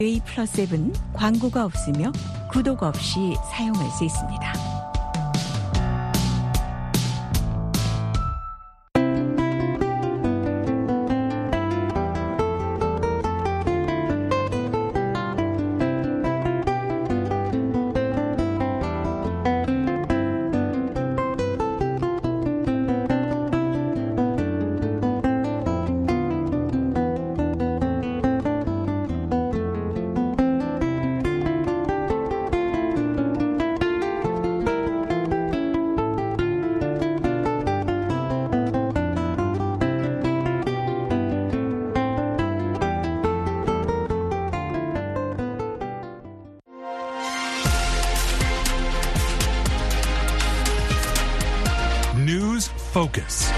A+7 광고가 없으며 구독 없이 사용할 수 있습니다. News Focus.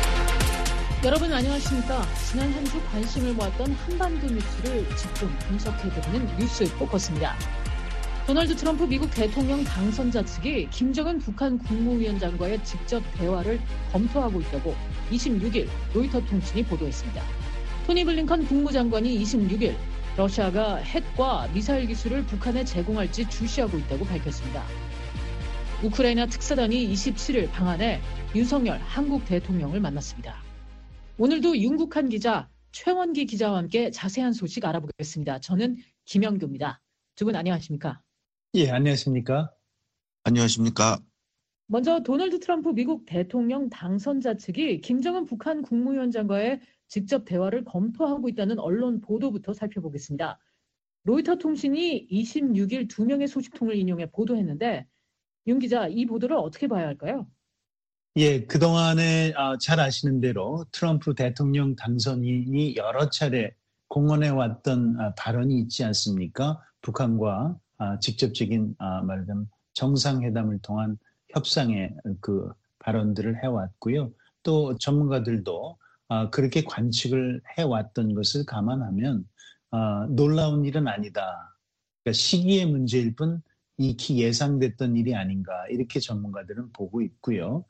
여러분 안녕하십니까? 지난 한 주 관심을 모았던 한반도 뉴스를 집중 분석해드리는 뉴스 포커스입니다. 도널드 트럼프 미국 대통령 당선자 측이 김정은 북한 국무위원장과의 직접 대화를 검토하고 있다고 26일 로이터 통신이 보도했습니다. 토니 블링컨 국무장관이 26일 러시아가 핵과 미사일 기술을 북한에 제공할지 주시하고 있다고 밝혔습니다. 우크라이나 특사단이 27일 방한해 윤석열 한국 대통령을 만났습니다. 오늘도 윤국한 기자, 최원기 기자와 함께 자세한 소식 알아보겠습니다. 저는 김영규입니다. 두 분 안녕하십니까? 예, 안녕하십니까? 안녕하십니까? 먼저 도널드 트럼프 미국 대통령 당선자 측이 김정은 북한 국무위원장과의 직접 대화를 검토하고 있다는 언론 보도부터 살펴보겠습니다. 로이터 통신이 26일 2명의 소식통을 인용해 보도했는데 윤 기자, 이 보도를 어떻게 봐야 할까요? 예, 그동안에 잘 아시는 대로 트럼프 대통령 당선인이 여러 차례 공언해왔던 발언이 있지 않습니까? 북한과 직접적인 말하자면 정상회담을 통한 협상의 그 발언들을 해왔고요. 또 전문가들도 그렇게 관측을 해왔던 것을 감안하면 놀라운 일은 아니다. 그러니까 시기의 문제일 뿐 익히 예상됐던 일이 아닌가 이렇게 전문가들은 보고 있고요.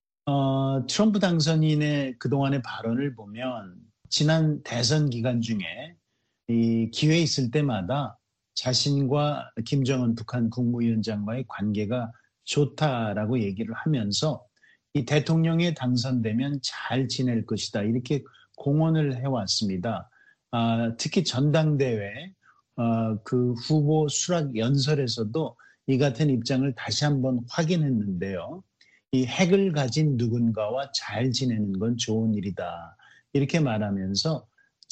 트럼프 당선인의 그동안의 발언을 보면 지난 대선 기간 중에 이 기회 있을 때마다 자신과 김정은 북한 국무위원장과의 관계가 좋다라고 얘기를 하면서 이 대통령에 당선되면 잘 지낼 것이다 이렇게 공언을 해왔습니다. 특히 전당대회 그 후보 수락 연설에서도 이 같은 입장을 다시 한번 확인했는데요. 이 핵을 가진 누군가와 잘 지내는 건 좋은 일이다. 이렇게 말하면서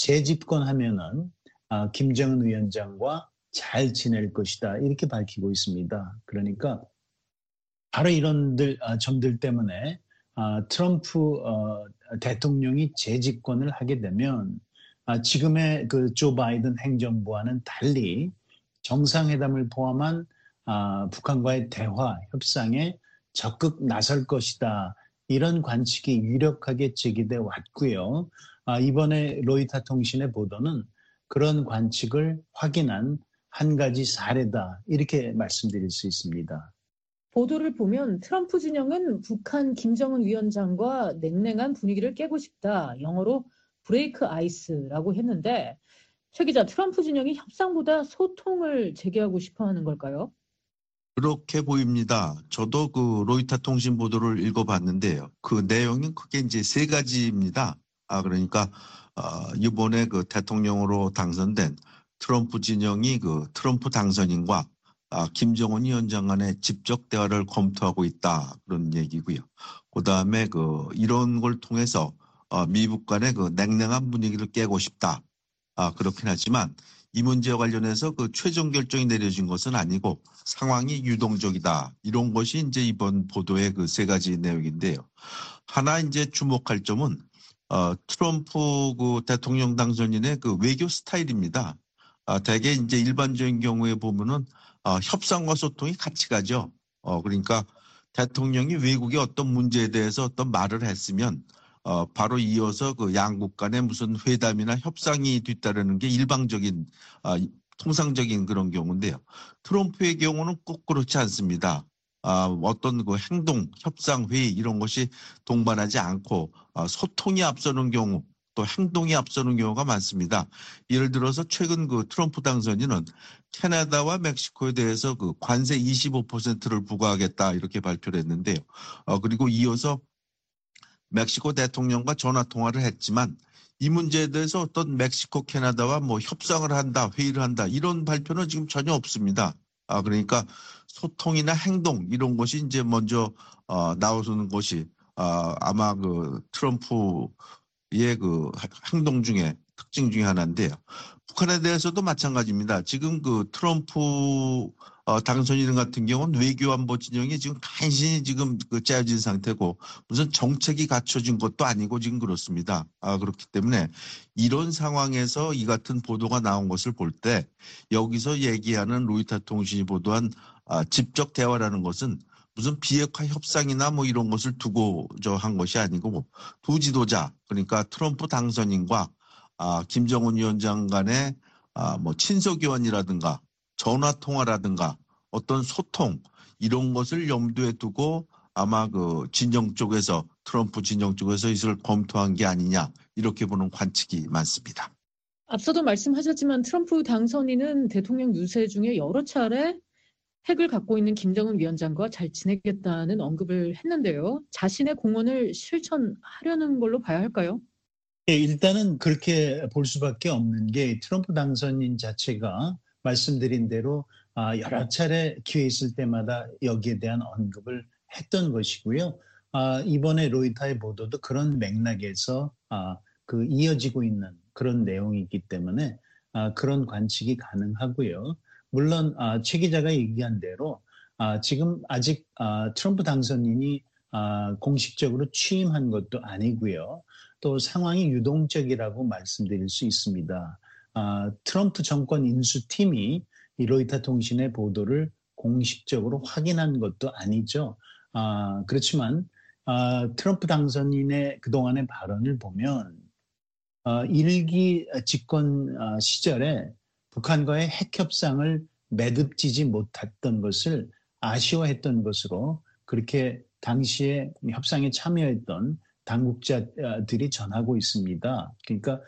재집권하면은 김정은 위원장과 잘 지낼 것이다. 이렇게 밝히고 있습니다. 그러니까 바로 이런 점들 때문에 트럼프 대통령이 재집권을 하게 되면 지금의 그 조 바이든 행정부와는 달리 정상회담을 포함한 북한과의 대화, 협상에 적극 나설 것이다. 이런 관측이 유력하게 제기돼 왔고요. 이번에 로이터 통신의 보도는 그런 관측을 확인한 한 가지 사례다. 이렇게 말씀드릴 수 있습니다. 보도를 보면 트럼프 진영은 북한 김정은 위원장과 냉랭한 분위기를 깨고 싶다. 영어로 브레이크 아이스라고 했는데 최 기자, 트럼프 진영이 협상보다 소통을 재개하고 싶어 하는 걸까요? 그렇게 보입니다. 저도 그 로이터 통신 보도를 읽어봤는데요. 그 내용은 크게 이제 세 가지입니다. 그러니까 이번에 그 대통령으로 당선된 트럼프 진영이 그 트럼프 당선인과 김정은 위원장 간의 직접 대화를 검토하고 있다 그런 얘기고요. 그다음에 그 이런 걸 통해서 미국 간의 그 냉랭한 분위기를 깨고 싶다. 그렇긴 하지만 이 문제와 관련해서 그 최종 결정이 내려진 것은 아니고 상황이 유동적이다. 이런 것이 이제 이번 보도의 그 세 가지 내용인데요. 하나 이제 주목할 점은 트럼프 그 대통령 당선인의 그 외교 스타일입니다. 대개 이제 일반적인 경우에 보면은 협상과 소통이 같이 가죠. 그러니까 대통령이 외국의 어떤 문제에 대해서 어떤 말을 했으면 바로 이어서 그 양국 간의 무슨 회담이나 협상이 뒤따르는 게 일방적인 통상적인 그런 경우인데요. 트럼프의 경우는 꼭 그렇지 않습니다. 어떤 그 행동, 협상, 회의 이런 것이 동반하지 않고 소통이 앞서는 경우 또 행동이 앞서는 경우가 많습니다. 예를 들어서 최근 그 트럼프 당선인은 캐나다와 멕시코에 대해서 그 관세 25%를 부과하겠다 이렇게 발표를 했는데요. 그리고 이어서 멕시코 대통령과 전화 통화를 했지만 이 문제에 대해서 어떤 멕시코, 캐나다와 뭐 협상을 한다, 회의를 한다 이런 발표는 지금 전혀 없습니다. 그러니까 소통이나 행동 이런 것이 이제 먼저 나오는 것이 아마 그 트럼프의 그 행동 중에 특징 중에 하나인데요. 북한에 대해서도 마찬가지입니다. 지금 그 트럼프 당선인 같은 경우는 외교안보 진영이 지금 간신히 지금 그 짜여진 상태고 무슨 정책이 갖춰진 것도 아니고 지금 그렇습니다. 그렇기 때문에 이런 상황에서 이 같은 보도가 나온 것을 볼 때 여기서 얘기하는 로이터 통신이 보도한 직접 대화라는 것은 무슨 비핵화 협상이나 뭐 이런 것을 두고 한 것이 아니고 두 지도자 그러니까 트럼프 당선인과 김정은 위원장 간의 뭐 친서교환이라든가 전화 통화라든가 어떤 소통 이런 것을 염두에 두고 아마 그 진영 쪽에서 트럼프 진영 쪽에서 이것을 검토한 게 아니냐 이렇게 보는 관측이 많습니다. 앞서도 말씀하셨지만 트럼프 당선인은 대통령 유세 중에 여러 차례 핵을 갖고 있는 김정은 위원장과 잘 지내겠다는 언급을 했는데요. 자신의 공언을 실천하려는 걸로 봐야 할까요? 예, 일단은 그렇게 볼 수밖에 없는 게 트럼프 당선인 자체가 말씀드린 대로 여러 차례 기회 있을 때마다 여기에 대한 언급을 했던 것이고요. 이번에 로이터의 보도도 그런 맥락에서 그 이어지고 있는 그런 내용이기 때문에 그런 관측이 가능하고요. 물론 최 기자가 얘기한 대로 지금 아직 트럼프 당선인이 공식적으로 취임한 것도 아니고요. 또 상황이 유동적이라고 말씀드릴 수 있습니다. 트럼프 정권 인수팀이 이 로이터 통신의 보도를 공식적으로 확인한 것도 아니죠. 그렇지만 트럼프 당선인의 그동안의 발언을 보면 일기 집권 시절에 북한과의 핵 협상을 매듭지지 못했던 것을 아쉬워했던 것으로 그렇게 당시에 협상에 참여했던 당국자들이 전하고 있습니다. 그러니까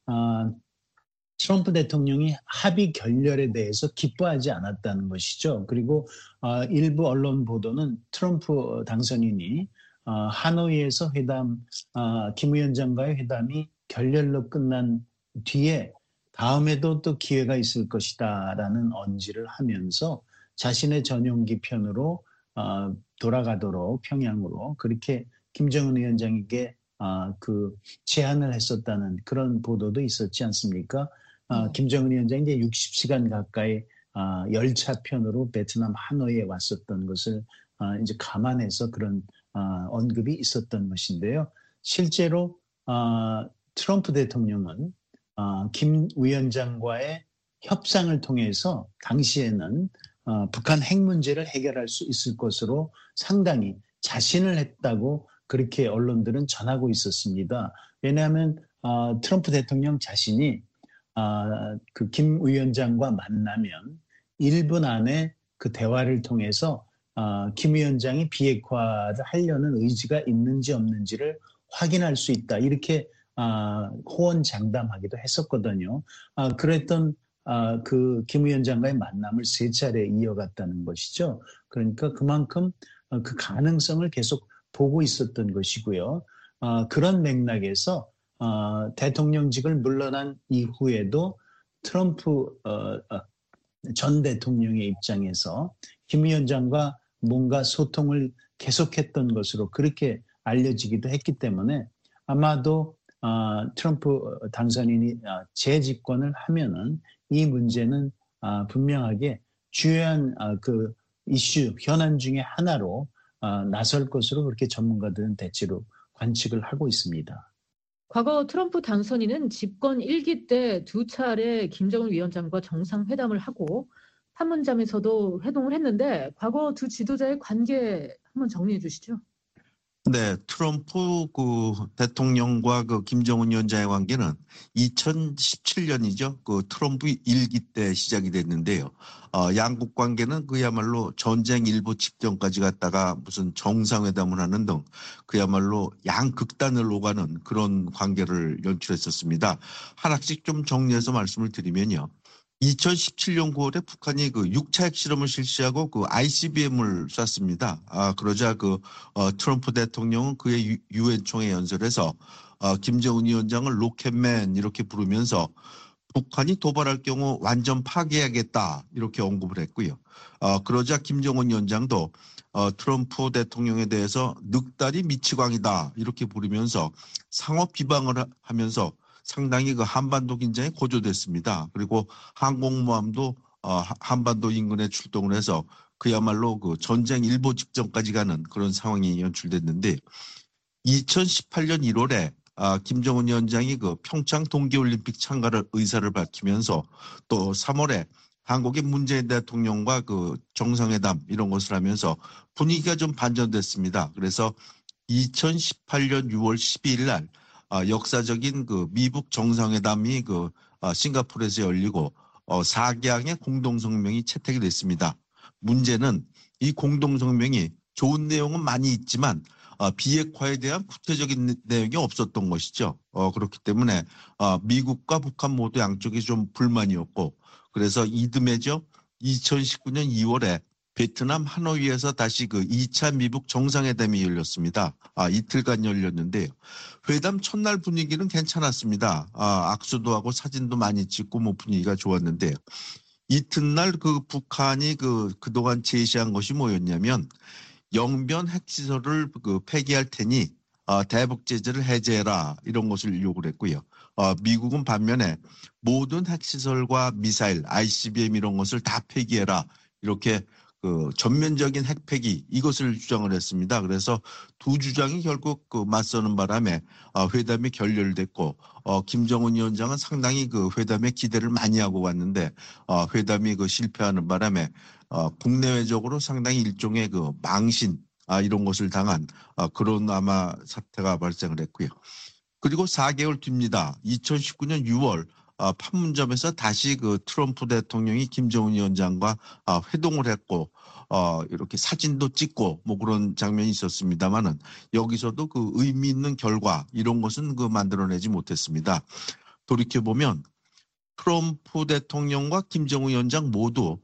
트럼프 대통령이 합의 결렬에 대해서 기뻐하지 않았다는 것이죠. 그리고 일부 언론 보도는 트럼프 당선인이 하노이에서 김 위원장과의 회담이 결렬로 끝난 뒤에 다음에도 또 기회가 있을 것이다라는 언지를 하면서 자신의 전용기 편으로 돌아가도록 평양으로 그렇게 김정은 위원장에게 그 제안을 했었다는 그런 보도도 있었지 않습니까? 김정은 위원장이 이제 60시간 가까이 열차편으로 베트남 하노이에 왔었던 것을 이제 감안해서 그런 언급이 있었던 것인데요. 실제로 트럼프 대통령은 김 위원장과의 협상을 통해서 당시에는 북한 핵 문제를 해결할 수 있을 것으로 상당히 자신을 했다고 그렇게 언론들은 전하고 있었습니다. 왜냐하면 트럼프 대통령 자신이 그 김 위원장과 만나면 1분 안에 그 대화를 통해서 김 위원장이 비핵화를 하려는 의지가 있는지 없는지를 확인할 수 있다. 이렇게 호언장담하기도 했었거든요. 그랬던 그 김 위원장과의 만남을 3차례 이어갔다는 것이죠. 그러니까 그만큼 그 가능성을 계속 보고 있었던 것이고요. 그런 맥락에서 대통령직을 물러난 이후에도 트럼프 전 대통령의 입장에서 김 위원장과 뭔가 소통을 계속했던 것으로 그렇게 알려지기도 했기 때문에 아마도 트럼프 당선인이 재집권을 하면은 이 문제는 분명하게 주요한 그 이슈 현안 중에 하나로 나설 것으로 그렇게 전문가들은 대체로 관측을 하고 있습니다. 과거 트럼프 당선인은 집권 1기 때 2차례 김정은 위원장과 정상회담을 하고 판문점에서도 회동을 했는데 과거 두 지도자의 관계 한번 정리해 주시죠. 네, 트럼프 대통령과 김정은 위원장의 관계는 2017년이죠. 트럼프 일기 때 시작이 됐는데요. 양국 관계는 그야말로 전쟁 일보 직전까지 갔다가 무슨 정상회담을 하는 등 그야말로 양극단을 오가는 그런 관계를 연출했었습니다. 하나씩 좀 정리해서 말씀을 드리면요. 2017년 9월에 북한이 6차 핵실험을 실시하고 ICBM을 쐈습니다. 그러자 트럼프 대통령은 그의 유엔 총회 연설에서 김정은 위원장을 로켓맨 이렇게 부르면서 북한이 도발할 경우 완전 파괴하겠다 이렇게 언급을 했고요. 그러자 김정은 위원장도 트럼프 대통령에 대해서 늑다리 미치광이다 이렇게 부르면서 상호 비방을 하면서 상당히 한반도 긴장이 고조됐습니다. 그리고 항공모함도 한반도 인근에 출동을 해서 그야말로 전쟁 일보 직전까지 가는 그런 상황이 연출됐는데 2018년 1월에 김정은 위원장이 평창 동계올림픽 참가를 의사를 밝히면서 또 3월에 한국의 문재인 대통령과 정상회담 이런 것을 하면서 분위기가 좀 반전됐습니다. 그래서 2018년 6월 12일 날 역사적인 미북 정상회담이 싱가포르에서 열리고 4개항의 공동성명이 채택이 됐습니다. 문제는 이 공동성명이 좋은 내용은 많이 있지만 비핵화에 대한 구체적인 내용이 없었던 것이죠. 그렇기 때문에 미국과 북한 모두 양쪽이 좀 불만이었고 그래서 이듬해죠. 2019년 2월에 베트남 하노이에서 다시 2차 미북 정상회담이 열렸습니다. 이틀간 열렸는데요. 회담 첫날 분위기는 괜찮았습니다. 악수도 하고 사진도 많이 찍고 분위기가 좋았는데요. 이튿날 북한이 그동안 제시한 것이 뭐였냐면 영변 핵시설을 폐기할 테니 대북 제재를 해제해라 이런 것을 요구를 했고요. 미국은 반면에 모든 핵시설과 미사일, ICBM 이런 것을 다 폐기해라 이렇게 전면적인 핵폐기 이것을 주장을 했습니다. 그래서 두 주장이 결국 맞서는 바람에 회담이 결렬됐고 김정은 위원장은 상당히 회담에 기대를 많이 하고 왔는데 회담이 실패하는 바람에 국내외적으로 상당히 일종의 망신 이런 것을 당한 그런 아마 사태가 발생을 했고요. 그리고 4개월 뒤입니다. 2019년 6월 판문점에서 다시 트럼프 대통령이 김정은 위원장과 회동을 했고 이렇게 사진도 찍고 그런 장면이 있었습니다만은 여기서도 의미 있는 결과 이런 것은 만들어내지 못했습니다. 돌이켜 보면 트럼프 대통령과 김정은 위원장 모두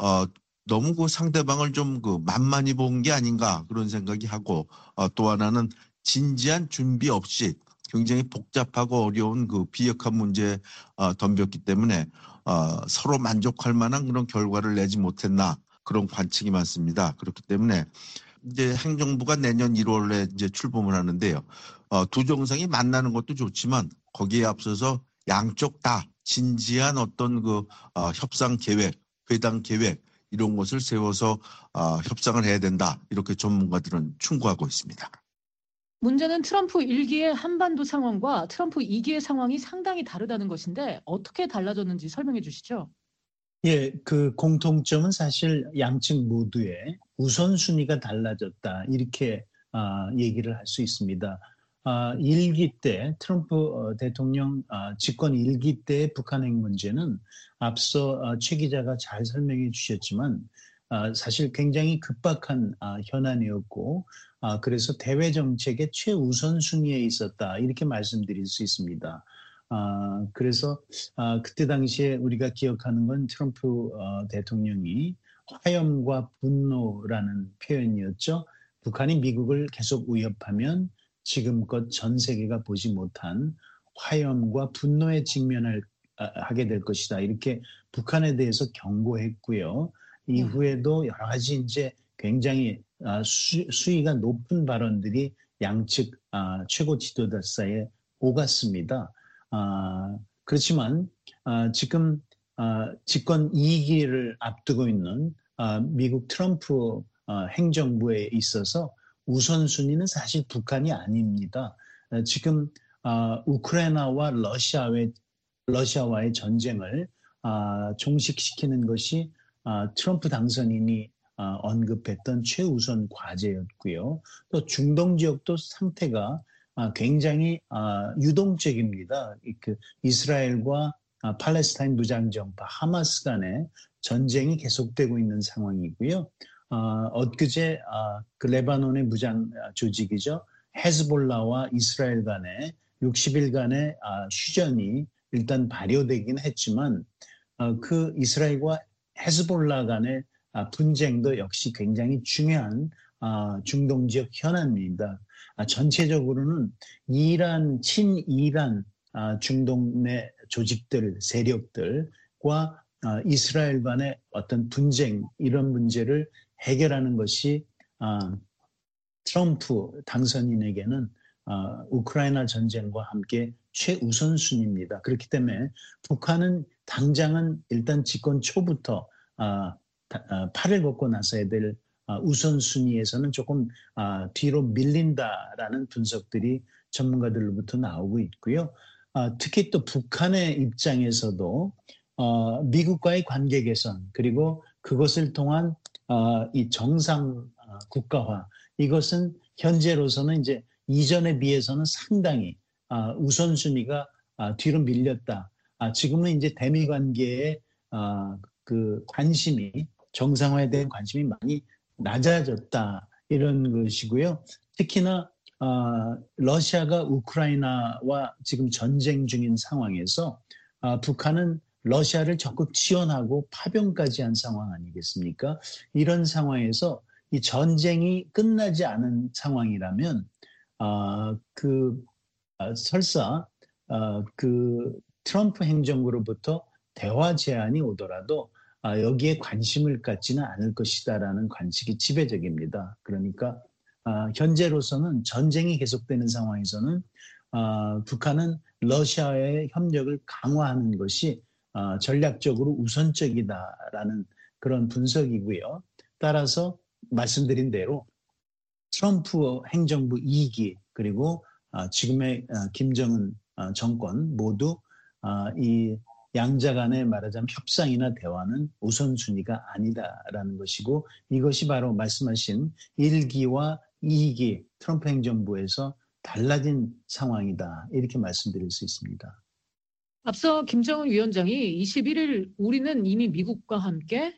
너무 상대방을 좀 만만히 본 게 아닌가 그런 생각이 하고 또 하나는 진지한 준비 없이 굉장히 복잡하고 어려운 비핵화 문제에 덤볐기 때문에 서로 만족할 만한 그런 결과를 내지 못했나 그런 관측이 많습니다. 그렇기 때문에 이제 행정부가 내년 1월에 이제 출범을 하는데요. 두 정상이 만나는 것도 좋지만 거기에 앞서서 양쪽 다 진지한 어떤 협상 계획, 회담 계획 이런 것을 세워서 협상을 해야 된다. 이렇게 전문가들은 충고하고 있습니다. 문제는 트럼프 1기의 한반도 상황과 트럼프 2기의 상황이 상당히 다르다는 것인데 어떻게 달라졌는지 설명해 주시죠. 예, 공통점은 사실 양측 모두의 우선순위가 달라졌다. 이렇게 얘기를 할 수 있습니다. 1기 때 트럼프 대통령 집권 1기 때의 북한 핵 문제는 앞서 최 기자가 잘 설명해 주셨지만 사실 굉장히 급박한 현안이었고 그래서 대외 정책의 최우선 순위에 있었다 이렇게 말씀드릴 수 있습니다. 그래서 그때 당시에 우리가 기억하는 건 트럼프 대통령이 화염과 분노라는 표현이었죠. 북한이 미국을 계속 위협하면 지금껏 전 세계가 보지 못한 화염과 분노에 직면하게 될 것이다. 이렇게 북한에 대해서 경고했고요. 이후에도 여러 가지 이제 굉장히 수위가 높은 발언들이 양측 최고 지도자 사이에 오갔습니다. 그렇지만 지금 집권 2기를 앞두고 있는 미국 트럼프 행정부에 있어서 우선순위는 사실 북한이 아닙니다. 지금 우크라이나와 러시아와의 전쟁을 종식시키는 것이 트럼프 당선인이 언급했던 최우선 과제였고요. 또 중동 지역도 상태가 굉장히 유동적입니다. 그 이스라엘과 팔레스타인 무장정파 하마스 간의 전쟁이 계속되고 있는 상황이고요. 엊그제 그 레바논의 무장 조직이죠. 헤즈볼라와 이스라엘 간의 60일간의 휴전이 일단 발효되긴 했지만 그 이스라엘과 헤즈볼라 간의 분쟁도 역시 굉장히 중요한 중동 지역 현안입니다. 전체적으로는 이란, 친이란 중동 내 조직들, 세력들과 이스라엘 간의 어떤 분쟁, 이런 문제를 해결하는 것이 트럼프 당선인에게는 우크라이나 전쟁과 함께 최우선순위입니다. 그렇기 때문에 북한은 당장은 일단 집권 초부터 팔을 걷고 나서야 될 우선순위에서는 조금 뒤로 밀린다라는 분석들이 전문가들로부터 나오고 있고요. 특히 또 북한의 입장에서도 미국과의 관계 개선 그리고 그것을 통한 이 정상 국가화 이것은 현재로서는 이제 이전에 비해서는 상당히 우선순위가 뒤로 밀렸다. 지금은 이제 대미 관계에 그 관심이 정상화에 대한 관심이 많이 낮아졌다 이런 것이고요. 특히나 러시아가 우크라이나와 지금 전쟁 중인 상황에서 북한은 러시아를 적극 지원하고 파병까지 한 상황 아니겠습니까? 이런 상황에서 이 전쟁이 끝나지 않은 상황이라면 설사 그 트럼프 행정부로부터 대화 제안이 오더라도 여기에 관심을 갖지는 않을 것이다라는 관측이 지배적입니다. 그러니까 현재로서는 전쟁이 계속되는 상황에서는 북한은 러시아와의 협력을 강화하는 것이 전략적으로 우선적이다라는 그런 분석이고요. 따라서 말씀드린 대로 트럼프 행정부 2기 그리고 지금의 김정은 정권 모두 이 양자 간의 말하자면 협상이나 대화는 우선순위가 아니다라는 것이고 이것이 바로 말씀하신 1기와 2기 트럼프 행정부에서 달라진 상황이다 이렇게 말씀드릴 수 있습니다. 앞서 김정은 위원장이 21일 우리는 이미 미국과 함께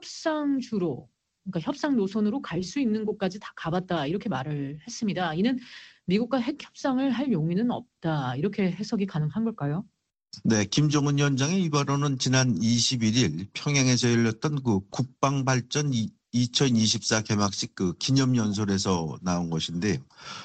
협상주로 그러니까 협상 노선으로 갈 수 있는 곳까지 다 가봤다 이렇게 말을 했습니다. 이는 미국과 핵 협상을 할 용의는 없다 이렇게 해석이 가능한 걸까요? 네, 김정은 위원장의 이 발언은 지난 21일 평양에서 열렸던 그 국방발전 2024 개막식 그 기념연설에서 나온 것인데요.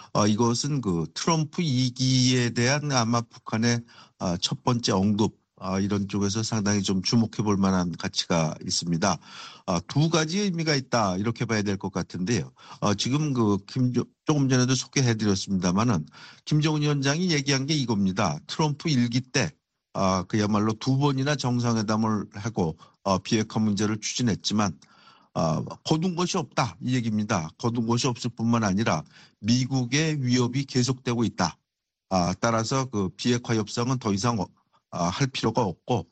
이것은 그 트럼프 2기에 대한 아마 북한의 첫 번째 언급 이런 쪽에서 상당히 좀 주목해 볼 만한 가치가 있습니다. 두 가지 의미가 있다 이렇게 봐야 될 것 같은데요. 지금 조금 전에도 소개해 드렸습니다만은 김정은 위원장이 얘기한 게 이겁니다. 트럼프 1기 때 그야말로 두 번이나 정상회담을 하고 비핵화 문제를 추진했지만 거둔 것이 없다 이 얘기입니다. 거둔 것이 없을 뿐만 아니라 미국의 위협이 계속되고 있다. 따라서 그 비핵화 협상은 더 이상 할 필요가 없고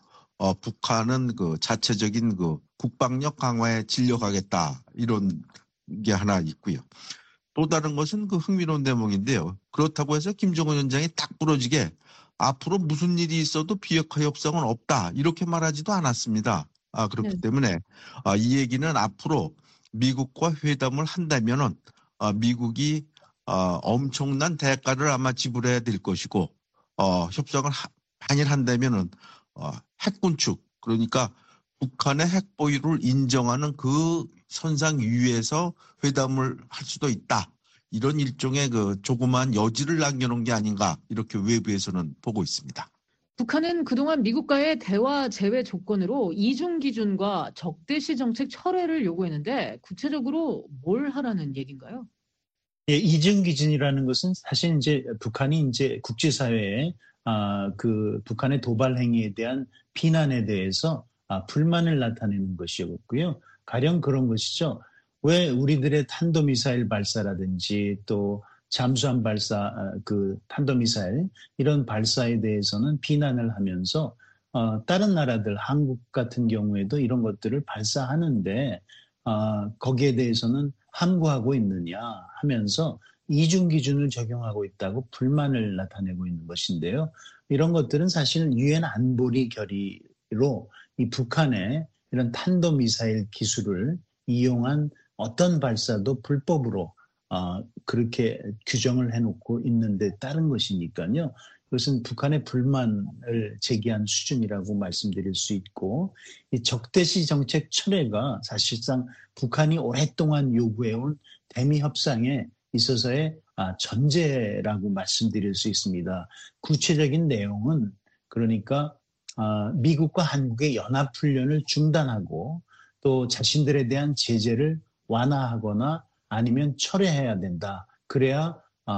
북한은 그 자체적인 그 국방력 강화에 진력하겠다 이런 게 하나 있고요. 또 다른 것은 그 흥미로운 대목인데요. 그렇다고 해서 김정은 위원장이 딱 부러지게 앞으로 무슨 일이 있어도 비핵화 협상은 없다 이렇게 말하지도 않았습니다. 그렇기 때문에 이 얘기는 앞으로 미국과 회담을 한다면은 미국이 엄청난 대가를 아마 지불해야 될 것이고 협상을 만일 한다면은 핵군축 그러니까 북한의 핵 보유를 인정하는 그 선상 위에서 회담을 할 수도 있다. 이런 일종의 그 조그만 여지를 남겨놓은 게 아닌가 이렇게 외부에서는 보고 있습니다. 북한은 그동안 미국과의 대화 제외 조건으로 이중 기준과 적대시 정책 철회를 요구했는데 구체적으로 뭘 하라는 얘기인가요? 예, 이중 기준이라는 것은 사실 이제 북한이 이제 국제사회에 그 북한의 도발 행위에 대한 비난에 대해서 불만을 나타내는 것이었고요. 가령 그런 것이죠. 왜 우리들의 탄도미사일 발사라든지 또 잠수함 발사, 그 탄도미사일 이런 발사에 대해서는 비난을 하면서 다른 나라들 한국 같은 경우에도 이런 것들을 발사하는데 거기에 대해서는 함구하고 있느냐 하면서 이중 기준을 적용하고 있다고 불만을 나타내고 있는 것인데요. 이런 것들은 사실 유엔 안보리 결의로 이 북한의 이런 탄도미사일 기술을 이용한 어떤 발사도 불법으로 그렇게 규정을 해놓고 있는데 따른 것이니까요. 그것은 북한의 불만을 제기한 수준이라고 말씀드릴 수 있고, 이 적대시 정책 철회가 사실상 북한이 오랫동안 요구해온 대미 협상에 있어서의 전제라고 말씀드릴 수 있습니다. 구체적인 내용은 그러니까 미국과 한국의 연합훈련을 중단하고 또 자신들에 대한 제재를 완화하거나 아니면 철회해야 된다. 그래야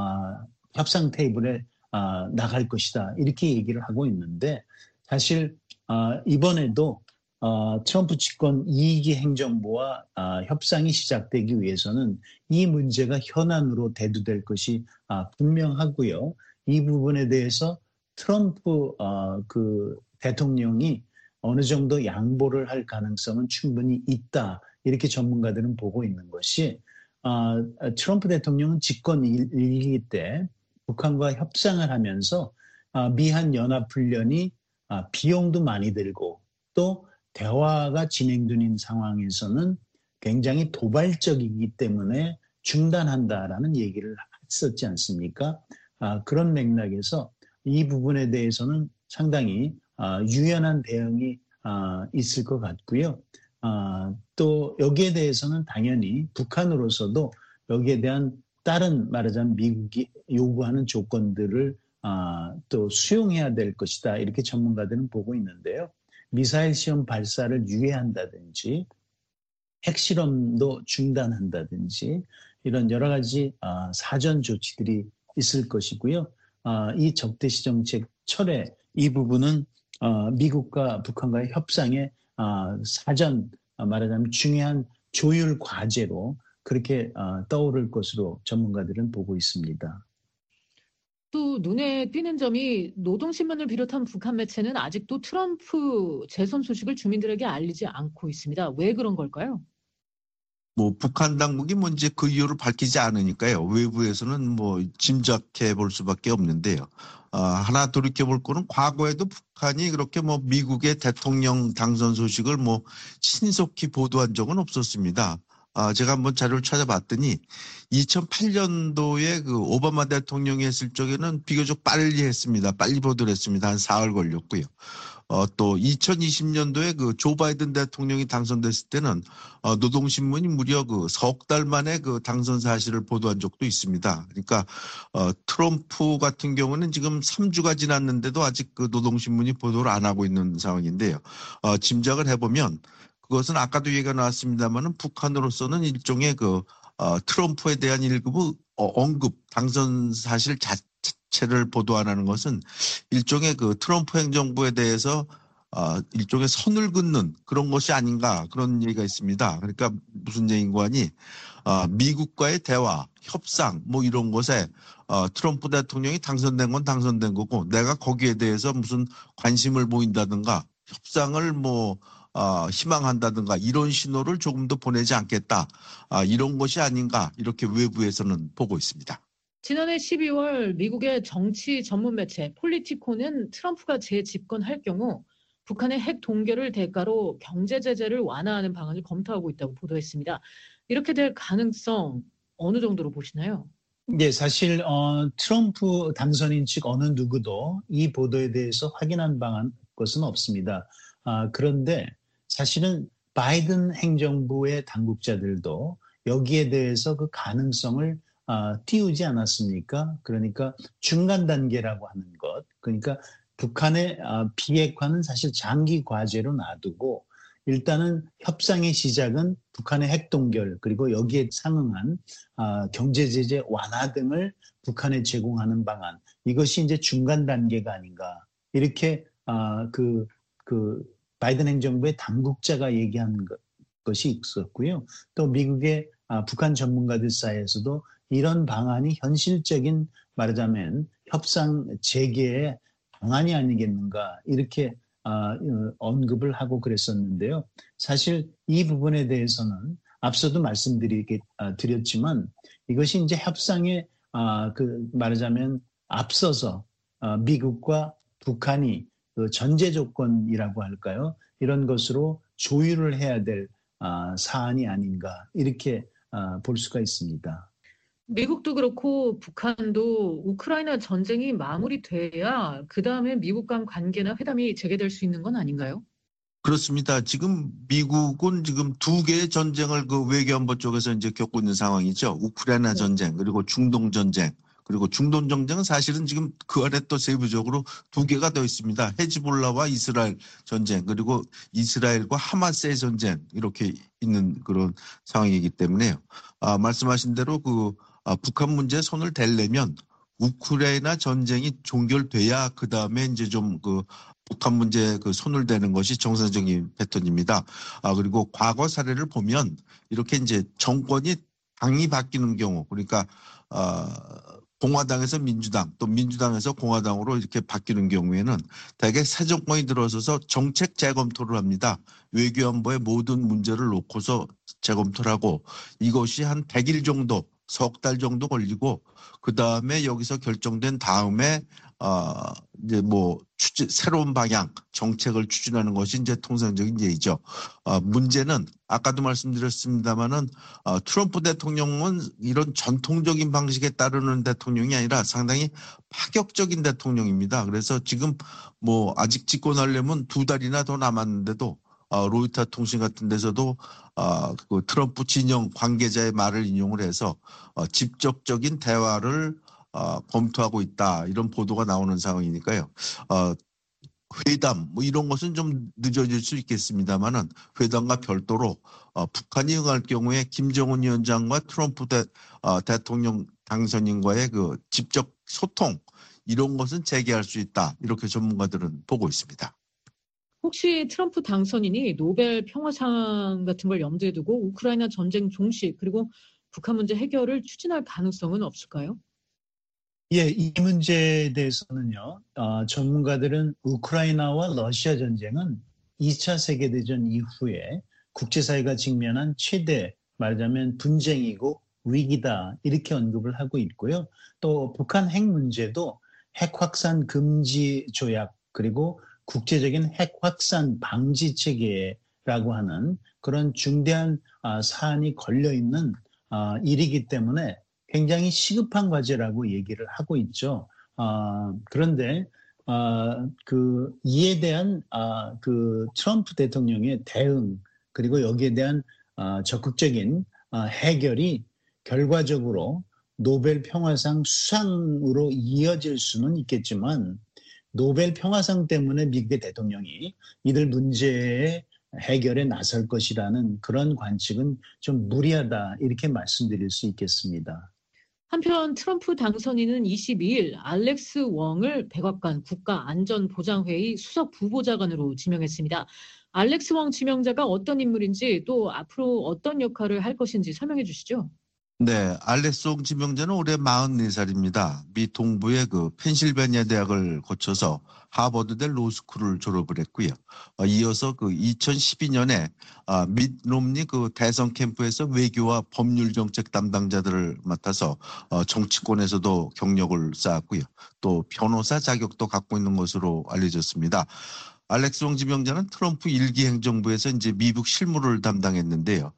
협상 테이블에 나갈 것이다. 이렇게 얘기를 하고 있는데 사실 이번에도 트럼프 집권 2기 행정부와 협상이 시작되기 위해서는 이 문제가 현안으로 대두될 것이 분명하고요. 이 부분에 대해서 트럼프 그 대통령이 어느 정도 양보를 할 가능성은 충분히 있다. 이렇게 전문가들은 보고 있는 것이 트럼프 대통령은 집권 1기 때 북한과 협상을 하면서 미한 연합훈련이 비용도 많이 들고 또 대화가 진행되는 상황에서는 굉장히 도발적이기 때문에 중단한다라는 얘기를 했었지 않습니까? 그런 맥락에서 이 부분에 대해서는 상당히 유연한 대응이 있을 것 같고요. 또 여기에 대해서는 당연히 북한으로서도 여기에 대한 다른 말하자면 미국이 요구하는 조건들을 또 수용해야 될 것이다. 이렇게 전문가들은 보고 있는데요. 미사일 시험 발사를 유예한다든지 핵실험도 중단한다든지 이런 여러 가지 사전 조치들이 있을 것이고요. 이 적대시 정책 철회 이 부분은 미국과 북한과의 협상의 사전 말하자면 중요한 조율 과제로 그렇게 떠오를 것으로 전문가들은 보고 있습니다. 또 눈에 띄는 점이 노동신문을 비롯한 북한 매체는 아직도 트럼프 재선 소식을 주민들에게 알리지 않고 있습니다. 왜 그런 걸까요? 북한 당국이 이제 그 이유를 밝히지 않으니까요. 외부에서는 짐작해 볼 수밖에 없는데요. 하나 돌이켜볼 거는 과거에도 북한이 그렇게 미국의 대통령 당선 소식을 신속히 보도한 적은 없었습니다. 제가 한번 자료를 찾아봤더니 2008년도에 그 오바마 대통령이 했을 적에는 비교적 빨리 했습니다. 빨리 보도를 했습니다. 한 4월 걸렸고요. 또 2020년도에 그 조 바이든 대통령이 당선됐을 때는 노동신문이 무려 석 달 만에 그 당선 사실을 보도한 적도 있습니다. 그러니까 트럼프 같은 경우는 지금 3주가 지났는데도 아직 그 노동신문이 보도를 안 하고 있는 상황인데요. 짐작을 해보면 그것은 아까도 얘기가 나왔습니다만은 북한으로서는 일종의 트럼프에 대한 일부 언급, 당선 사실 자체를 보도 안 하는 것은 일종의 트럼프 행정부에 대해서 일종의 선을 긋는 그런 것이 아닌가 그런 얘기가 있습니다. 그러니까 무슨 얘기인가 하니 미국과의 대화, 협상 이런 것에 트럼프 대통령이 당선된 건 당선된 거고 내가 거기에 대해서 무슨 관심을 보인다든가 협상을 희망한다든가 이런 신호를 조금 더 보내지 않겠다. 이런 것이 아닌가 이렇게 외부에서는 보고 있습니다. 지난해 12월 미국의 정치 전문 매체 폴리티코는 트럼프가 재집권할 경우 북한의 핵 동결을 대가로 경제 제재를 완화하는 방안을 검토하고 있다고 보도했습니다. 이렇게 될 가능성 어느 정도로 보시나요? 네, 사실 트럼프 당선인 측 어느 누구도 이 보도에 대해서 확인한 것은 없습니다. 그런데 사실은 바이든 행정부의 당국자들도 여기에 대해서 그 가능성을 띄우지 않았습니까? 그러니까 중간 단계라고 하는 것. 그러니까 북한의 비핵화는 사실 장기 과제로 놔두고 일단은 협상의 시작은 북한의 핵동결 그리고 여기에 상응한 경제 제재 완화 등을 북한에 제공하는 방안. 이것이 이제 중간 단계가 아닌가. 이렇게 바이든 행정부의 당국자가 얘기한 것이 있었고요. 또 미국의 북한 전문가들 사이에서도 이런 방안이 현실적인 말하자면 협상 재개의 방안이 아니겠는가 이렇게 언급을 하고 그랬었는데요. 사실 이 부분에 대해서는 앞서도 드렸지만 이것이 이제 협상에 말하자면 앞서서 미국과 북한이 그 전제 조건이라고 할까요? 이런 것으로 조율을 해야 될 사안이 아닌가 이렇게 볼 수가 있습니다. 미국도 그렇고 북한도 우크라이나 전쟁이 마무리돼야 그다음에 미국 간 관계나 회담이 재개될 수 있는 건 아닌가요? 그렇습니다. 지금 미국은 지금 두 개의 전쟁을 그 외교안보 쪽에서 이제 겪고 있는 상황이죠. 우크라이나 전쟁 그리고 중동 전쟁. 그리고 중동 전쟁은 사실은 지금 그 안에 또 세부적으로 두 개가 더 있습니다. 헤즈볼라와 이스라엘 전쟁 그리고 이스라엘과 하마스의 전쟁 이렇게 있는 그런 상황이기 때문에요. 말씀하신 대로 북한 문제에 손을 대려면 우크라이나 전쟁이 종결돼야 그 다음에 이제 좀 북한 문제에 손을 대는 것이 정상적인 패턴입니다. 그리고 과거 사례를 보면 이렇게 이제 정권이 당이 바뀌는 경우 그러니까 공화당에서 민주당 또 민주당에서 공화당으로 이렇게 바뀌는 경우에는 대개 새 정권이 들어서서 정책 재검토를 합니다. 외교안보의 모든 문제를 놓고서 재검토를 하고 이것이 한 100일 정도 석 달 정도 걸리고 그 다음에 여기서 결정된 다음에 이제 새로운 방향 정책을 추진하는 것이 이제 통상적인 예의죠. 문제는 아까도 말씀드렸습니다마는 트럼프 대통령은 이런 전통적인 방식에 따르는 대통령이 아니라 상당히 파격적인 대통령입니다. 그래서 지금 아직 집권하려면 2달이나 더 남았는데도 로이터 통신 같은 데서도 그 트럼프 진영 관계자의 말을 인용을 해서 직접적인 대화를 검토하고 있다 이런 보도가 나오는 상황이니까요. 회담 이런 것은 좀 늦어질 수 있겠습니다만은 회담과 별도로 북한이 응할 경우에 김정은 위원장과 트럼프 대통령 당선인과의 그 직접 소통 이런 것은 재개할 수 있다 이렇게 전문가들은 보고 있습니다. 혹시 트럼프 당선인이 노벨 평화상 같은 걸 염두에 두고 우크라이나 전쟁 종식 그리고 북한 문제 해결을 추진할 가능성은 없을까요? 예, 이 문제에 대해서는요. 전문가들은 우크라이나와 러시아 전쟁은 2차 세계대전 이후에 국제사회가 직면한 최대 말하자면 분쟁이고 위기다 이렇게 언급을 하고 있고요. 또 북한 핵 문제도 핵 확산 금지 조약 그리고 국제적인 핵 확산 방지 체계라고 하는 그런 중대한 사안이 걸려있는 일이기 때문에 굉장히 시급한 과제라고 얘기를 하고 있죠. 그런데 이에 대한 그 트럼프 대통령의 대응 그리고 여기에 대한 적극적인 해결이 결과적으로 노벨 평화상 수상으로 이어질 수는 있겠지만 노벨 평화상 때문에 미국의 대통령이 이들 문제의 해결에 나설 것이라는 그런 관측은 좀 무리하다 이렇게 말씀드릴 수 있겠습니다. 한편 트럼프 당선인은 22일 알렉스 웡을 백악관 국가안전보장회의 수석 부보좌관으로 지명했습니다. 알렉스 웡 지명자가 어떤 인물인지 또 앞으로 어떤 역할을 할 것인지 설명해 주시죠. 네, 알렉스 웡 지명자는 올해 44살입니다. 미 동부의 펜실베니아 대학을 거쳐서 하버드대 로스쿨을 졸업을 했고요. 이어서 2012년에 밋 롬니 대선 캠프에서 외교와 법률 정책 담당자들을 맡아서 정치권에서도 경력을 쌓았고요. 또 변호사 자격도 갖고 있는 것으로 알려졌습니다. 알렉스 웡 지명자는 트럼프 1기 행정부에서 이제 미국 실무를 담당했는데요.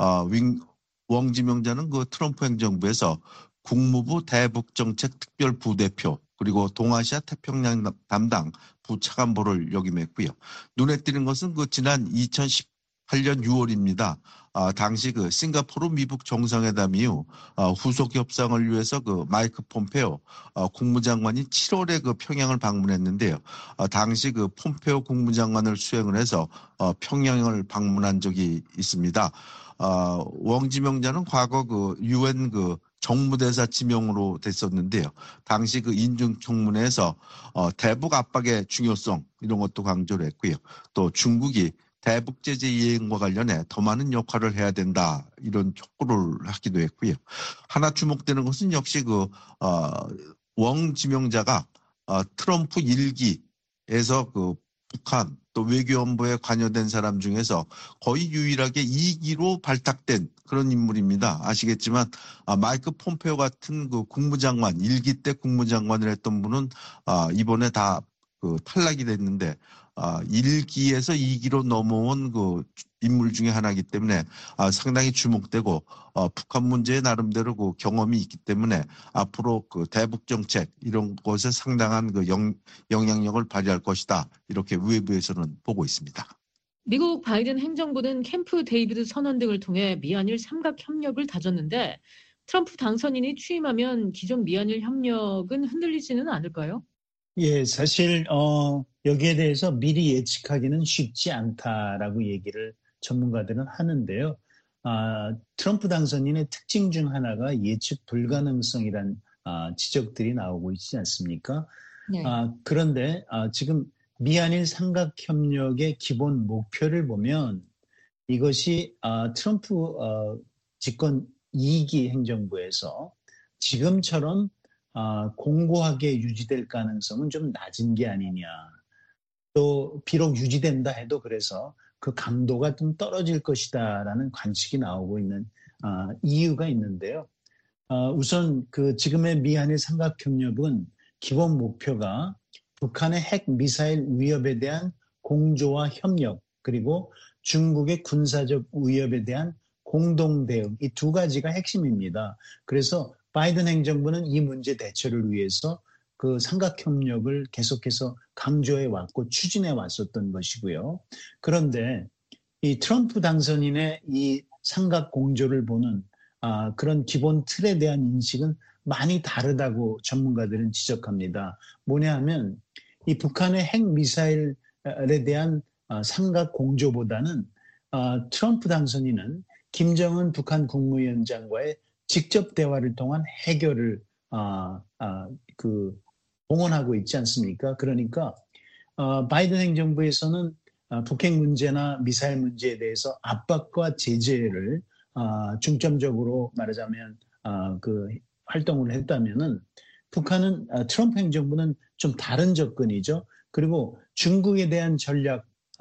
웡 지명자는 트럼프 행정부에서 국무부 대북정책 특별부대표 그리고 동아시아 태평양 담당 부차관보를 역임했고요. 눈에 띄는 것은 지난 2018년 6월입니다. 당시 싱가포르 미국 정상회담 이후 후속 협상을 위해서 마이크 폼페오 국무장관이 7월에 평양을 방문했는데요. 당시 폼페오 국무장관을 수행을 해서 평양을 방문한 적이 있습니다. 웡 지명자는 과거 UN 정무대사 지명으로 됐었는데요. 당시 인중 청문회에서 대북 압박의 중요성 이런 것도 강조를 했고요. 또 중국이 대북 제재 이행과 관련해 더 많은 역할을 해야 된다 이런 촉구를 하기도 했고요. 하나 주목되는 것은 역시 웡 지명자가 트럼프 1기에서 북한 또 외교안보에 관여된 사람 중에서 거의 유일하게 2기로 발탁된 그런 인물입니다. 아시겠지만 마이크 폼페오 같은 그 국무장관 1기 때 국무장관을 했던 분은 이번에 다 그 탈락이 됐는데 1기에서 2기로 넘어온 그 인물 중에 하나이기 때문에 상당히 주목되고 북한 문제에 나름대로 그 경험이 있기 때문에 앞으로 그 대북 정책 이런 것에 상당한 그 영향력을 발휘할 것이다. 이렇게 외부에서는 보고 있습니다. 미국 바이든 행정부는 캠프 데이비드 선언 등을 통해 미한일 삼각 협력을 다졌는데 트럼프 당선인이 취임하면 기존 미한일 협력은 흔들리지는 않을까요? 예, 사실 여기에 대해서 미리 예측하기는 쉽지 않다라고 얘기를 전문가들은 하는데요. 트럼프 당선인의 특징 중 하나가 예측 불가능성이란 지적들이 나오고 있지 않습니까? 네. 그런데 지금 미한일 삼각협력의 기본 목표를 보면 이것이 트럼프 집권 2기 행정부에서 지금처럼 공고하게 유지될 가능성은 좀 낮은 게 아니냐. 또 비록 유지된다 해도 그래서 그 강도가 좀 떨어질 것이다라는 관측이 나오고 있는 이유가 있는데요. 우선 그 지금의 미한일 삼각협력은 기본 목표가 북한의 핵 미사일 위협에 대한 공조와 협력 그리고 중국의 군사적 위협에 대한 공동 대응 이 두 가지가 핵심입니다. 그래서 바이든 행정부는 이 문제 대처를 위해서 그 삼각협력을 계속해서 강조해 왔고 추진해 왔었던 것이고요. 그런데 이 트럼프 당선인의 이 삼각공조를 보는 그런 기본 틀에 대한 인식은 많이 다르다고 전문가들은 지적합니다. 뭐냐 하면 이 북한의 핵미사일에 대한 삼각공조보다는 트럼프 당선인은 김정은 북한 국무위원장과의 직접 대화를 통한 해결을 봉헌하고 있지 않습니까? 그러니까 바이든 행정부에서는 북핵 문제나 미사일 문제에 대해서 압박과 제재를 중점적으로 말하자면 그 활동을 했다면은 북한은 트럼프 행정부는 좀 다른 접근이죠. 그리고 중국에 대한 전략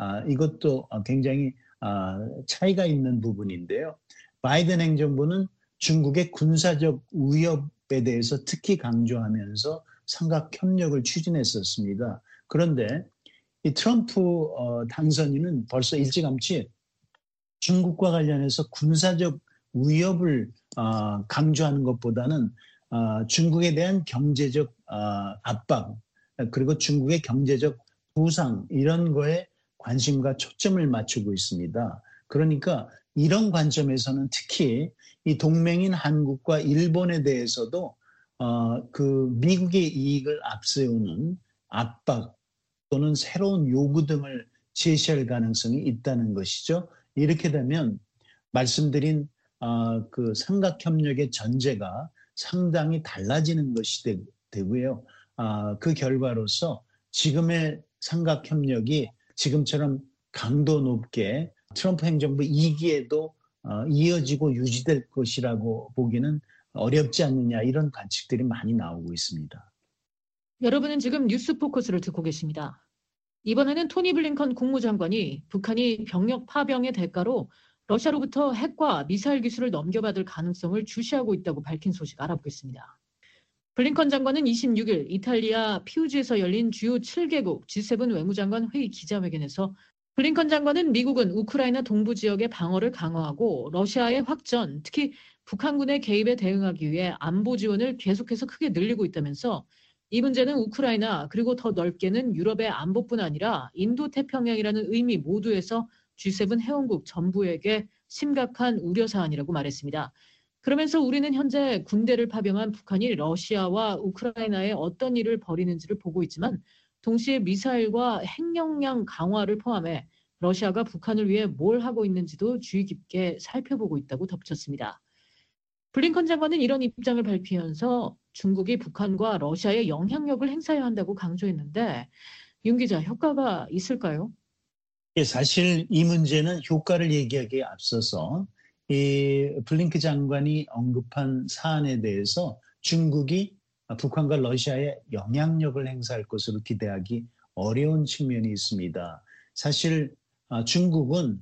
이것도 굉장히 차이가 있는 부분인데요. 바이든 행정부는 중국의 군사적 위협에 대해서 특히 강조하면서 삼각협력을 추진했었습니다. 그런데 이 트럼프 당선인은 벌써 일찌감치 중국과 관련해서 군사적 위협을 강조하는 것보다는 중국에 대한 경제적 압박 그리고 중국의 경제적 부상 이런 거에 관심과 초점을 맞추고 있습니다. 그러니까 이런 관점에서는 특히 이 동맹인 한국과 일본에 대해서도 그 미국의 이익을 앞세우는 압박 또는 새로운 요구 등을 제시할 가능성이 있다는 것이죠. 이렇게 되면 말씀드린 그 삼각협력의 전제가 상당히 달라지는 것이 되고요. 그 결과로서 지금의 삼각협력이 지금처럼 강도 높게 트럼프 행정부 2기에도 이어지고 유지될 것이라고 보기는 어렵지 않느냐 이런 관측들이 많이 나오고 있습니다. 여러분은 지금 뉴스 포커스를 듣고 계십니다. 이번에는 토니 블링컨 국무장관이 북한이 병력 파병의 대가로 러시아로부터 핵과 미사일 기술을 넘겨받을 가능성을 주시하고 있다고 밝힌 소식 알아보겠습니다. 블링컨 장관은 26일 이탈리아 피우지에서 열린 주요 7개국 G7 외무장관 회의 기자회견에서 블링컨 장관은 미국은 우크라이나 동부 지역의 방어를 강화하고 러시아의 확전, 특히 북한군의 개입에 대응하기 위해 안보 지원을 계속해서 크게 늘리고 있다면서 이 문제는 우크라이나 그리고 더 넓게는 유럽의 안보뿐 아니라 인도태평양이라는 의미 모두에서 G7 회원국 전부에게 심각한 우려사안이라고 말했습니다. 그러면서 우리는 현재 군대를 파병한 북한이 러시아와 우크라이나에 어떤 일을 벌이는지를 보고 있지만 동시에 미사일과 핵역량 강화를 포함해 러시아가 북한을 위해 뭘 하고 있는지도 주의 깊게 살펴보고 있다고 덧붙였습니다. 블링컨 장관은 이런 입장을 발표하면서 중국이 북한과 러시아에 영향력을 행사해야 한다고 강조했는데 윤 기자, 효과가 있을까요? 예, 사실 이 문제는 효과를 얘기하기에 앞서서 이 블링컨 장관이 언급한 사안에 대해서 중국이 북한과 러시아에 영향력을 행사할 것으로 기대하기 어려운 측면이 있습니다. 사실 중국은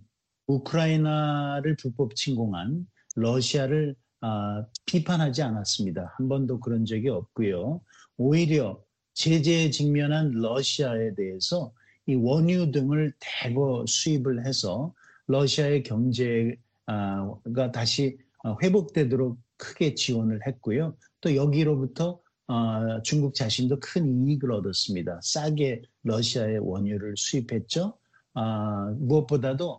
우크라이나를 불법 침공한 러시아를 비판하지 않았습니다. 한 번도 그런 적이 없고요. 오히려 제재에 직면한 러시아에 대해서 이 원유 등을 대거 수입을 해서 러시아의 경제가 다시 회복되도록 크게 지원을 했고요. 또 여기로부터 중국 자신도 큰 이익을 얻었습니다. 싸게 러시아의 원유를 수입했죠. 무엇보다도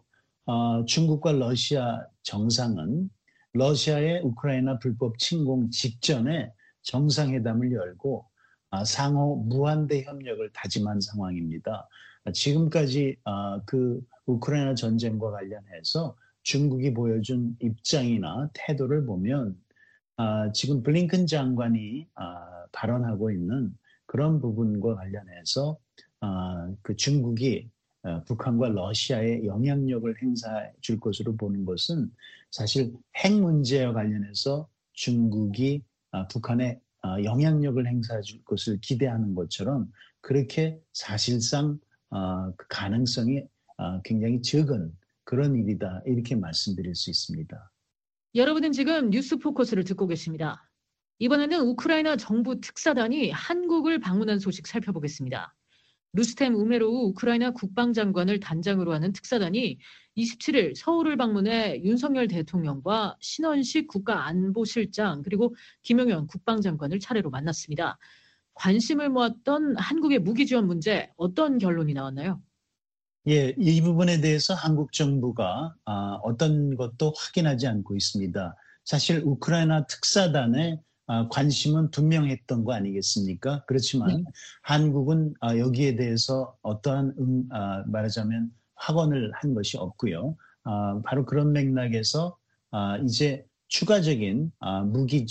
중국과 러시아 정상은 러시아의 우크라이나 불법 침공 직전에 정상회담을 열고 상호 무한대 협력을 다짐한 상황입니다. 지금까지 그 우크라이나 전쟁과 관련해서 중국이 보여준 입장이나 태도를 보면 지금 블링컨 장관이 발언하고 있는 그런 부분과 관련해서 그 중국이 북한과 러시아에 영향력을 행사해 줄 것으로 보는 것은 사실 핵 문제와 관련해서 중국이 북한에 영향력을 행사해 줄 것을 기대하는 것처럼 그렇게 사실상 그 가능성이 굉장히 적은 그런 일이다 이렇게 말씀드릴 수 있습니다. 여러분은 지금 뉴스 포커스를 듣고 계십니다. 이번에는 우크라이나 정부 특사단이 한국을 방문한 소식 살펴보겠습니다. 루스템 우메로우 우크라이나 국방장관을 단장으로 하는 특사단이 27일 서울을 방문해 윤석열 대통령과 신원식 국가안보실장 그리고 김용현 국방장관을 차례로 만났습니다. 관심을 모았던 한국의 무기 지원 문제 어떤 결론이 나왔나요? 예, 이 부분에 대해서 한국 정부가 어떤 것도 확인하지 않고 있습니다. 사실 우크라이나 특사단의 관심은 분명했던 거 아니겠습니까? 그렇지만 한국은 여기에 대해서 어떠한 말하자면 확언을 한 것이 없고요. 바로 그런 맥락에서 이제 추가적인 무기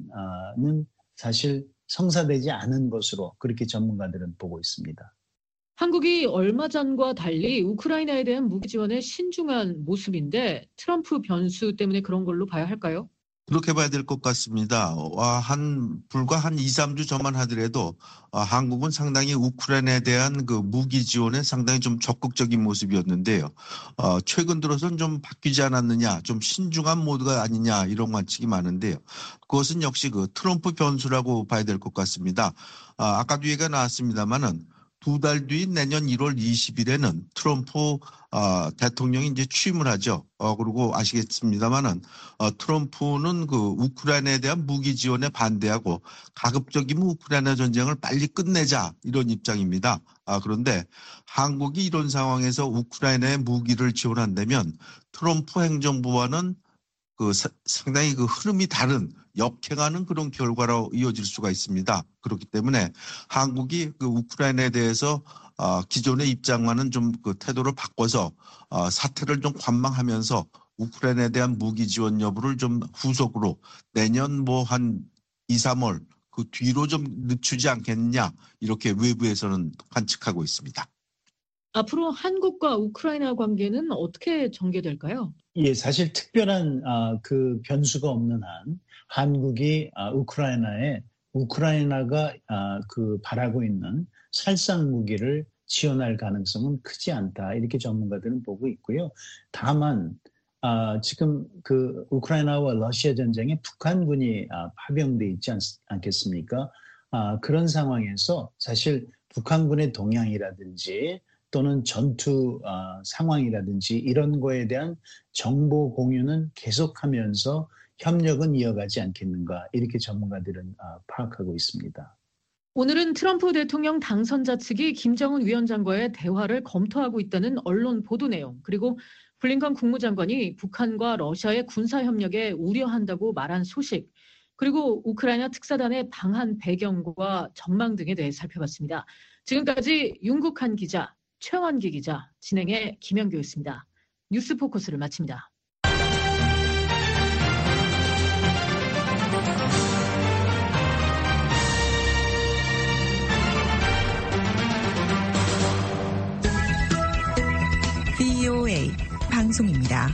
지원은 사실 성사되지 않은 것으로 그렇게 전문가들은 보고 있습니다. 한국이 얼마 전과 달리 우크라이나에 대한 무기 지원에 신중한 모습인데 트럼프 변수 때문에 그런 걸로 봐야 할까요? 그렇게 봐야 될 것 같습니다. 불과 한 2, 3주 전만 하더라도 한국은 상당히 우크라이나에 대한 그 무기 지원에 상당히 좀 적극적인 모습이었는데요. 최근 들어서는 좀 바뀌지 않았느냐, 좀 신중한 모드가 아니냐 이런 관측이 많은데요. 그것은 역시 그 트럼프 변수라고 봐야 될 것 같습니다. 아까도 얘기가 나왔습니다만은 2달 뒤인 내년 1월 20일에는 트럼프 대통령이 이제 취임을 하죠. 그리고 아시겠습니다만은 트럼프는 그 우크라이나에 대한 무기 지원에 반대하고 가급적이면 우크라이나 전쟁을 빨리 끝내자 이런 입장입니다. 그런데 한국이 이런 상황에서 우크라이나에 무기를 지원한다면 트럼프 행정부와는 그 상당히 그 흐름이 다른 역행하는 그런 결과로 이어질 수가 있습니다. 그렇기 때문에 한국이 그 우크라이나에 대해서 기존의 입장과는 좀 그 태도를 바꿔서 사태를 좀 관망하면서 우크라이나에 대한 무기 지원 여부를 좀 후속으로 내년 뭐 한 2, 3월 그 뒤로 좀 늦추지 않겠느냐 이렇게 외부에서는 관측하고 있습니다. 앞으로 한국과 우크라이나 관계는 어떻게 전개될까요? 예, 사실 특별한 그 변수가 없는 한 한국이 우크라이나가 그 바라고 있는 살상 무기를 지원할 가능성은 크지 않다 이렇게 전문가들은 보고 있고요. 다만 지금 그 우크라이나와 러시아 전쟁에 북한군이 파병돼 있지 않겠습니까? 그런 상황에서 사실 북한군의 동향이라든지 또는 전투 상황이라든지 이런 거에 대한 정보 공유는 계속하면서 협력은 이어가지 않겠는가 이렇게 전문가들은 파악하고 있습니다. 오늘은 트럼프 대통령 당선자 측이 김정은 위원장과의 대화를 검토하고 있다는 언론 보도 내용 그리고 블링컨 국무장관이 북한과 러시아의 군사협력에 우려한다고 말한 소식 그리고 우크라이나 특사단의 방한 배경과 전망 등에 대해 살펴봤습니다. 지금까지 윤국한 기자, 최원기 기자, 진행의 김현규였습니다. 뉴스 포커스를 마칩니다. VOA 방송입니다.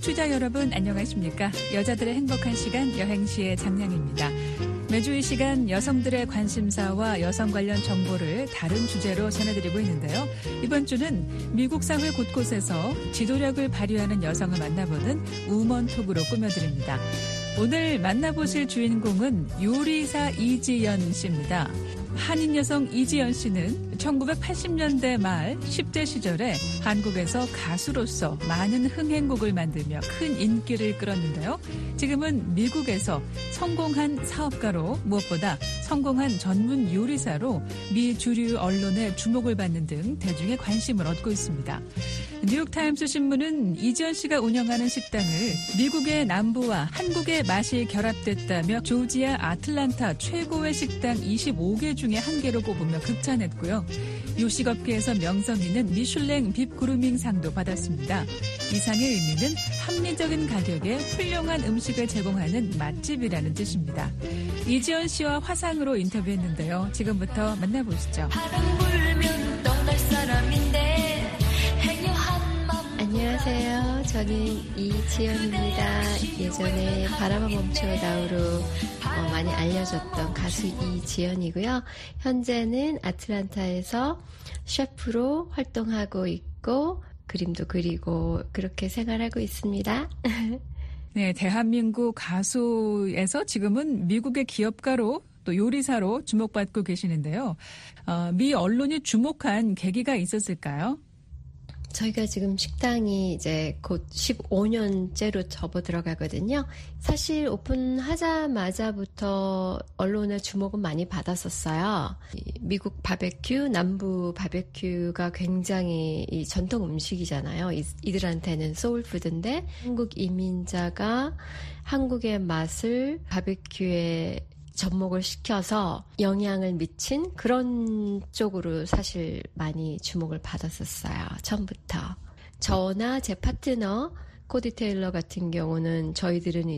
청취자 여러분 안녕하십니까? 여자들의 행복한 시간 여행시의 장량입니다. 매주 이 시간 여성들의 관심사와 여성 관련 정보를 다른 주제로 전해드리고 있는데요. 이번 주는 미국 사회 곳곳에서 지도력을 발휘하는 여성을 만나보는 우먼톡으로 꾸며드립니다. 오늘 만나보실 주인공은 요리사 이지연 씨입니다. 한인 여성 이지연 씨는 1980년대 말 10대 시절에 한국에서 가수로서 많은 흥행곡을 만들며 큰 인기를 끌었는데요. 지금은 미국에서 성공한 사업가로 무엇보다 성공한 전문 요리사로 미 주류 언론의 주목을 받는 등 대중의 관심을 얻고 있습니다. 뉴욕타임스 신문은 이지연 씨가 운영하는 식당을 미국의 남부와 한국의 맛이 결합됐다며 조지아 아틀란타 최고의 식당 25개 중에 한 개로 꼽으며 극찬했고요. 요식업계에서 명성 있는 미슐랭 빕 그루밍 상도 받았습니다. 이 상의 의미는 합리적인 가격에 훌륭한 음식을 제공하는 맛집이라는 뜻입니다. 이지연 씨와 화상으로 인터뷰했는데요. 지금부터 만나보시죠. 바람 불면 떠날 사람인데 안녕하세요. 저는 이지연입니다. 예전에 바람아 멈춰 나우로 많이 알려졌던 가수 이지연이고요. 현재는 아틀란타에서 셰프로 활동하고 있고 그림도 그리고 그렇게 생활하고 있습니다. 네, 대한민국 가수에서 지금은 미국의 기업가로 또 요리사로 주목받고 계시는데요. 미 언론이 주목한 계기가 있었을까요? 저희가 지금 식당이 이제 곧 15년째로 접어들어가거든요. 사실 오픈하자마자부터 언론의 주목은 많이 받았었어요. 미국 바베큐, 남부 바베큐가 굉장히 이 전통 음식이잖아요. 이들한테는 소울푸드인데 한국 이민자가 한국의 맛을 바베큐에 접목을 시켜서 영향을 미친 그런 쪽으로 사실 많이 주목을 받았었어요. 처음부터. 저나 제 파트너 코디 테일러 같은 경우는 저희들은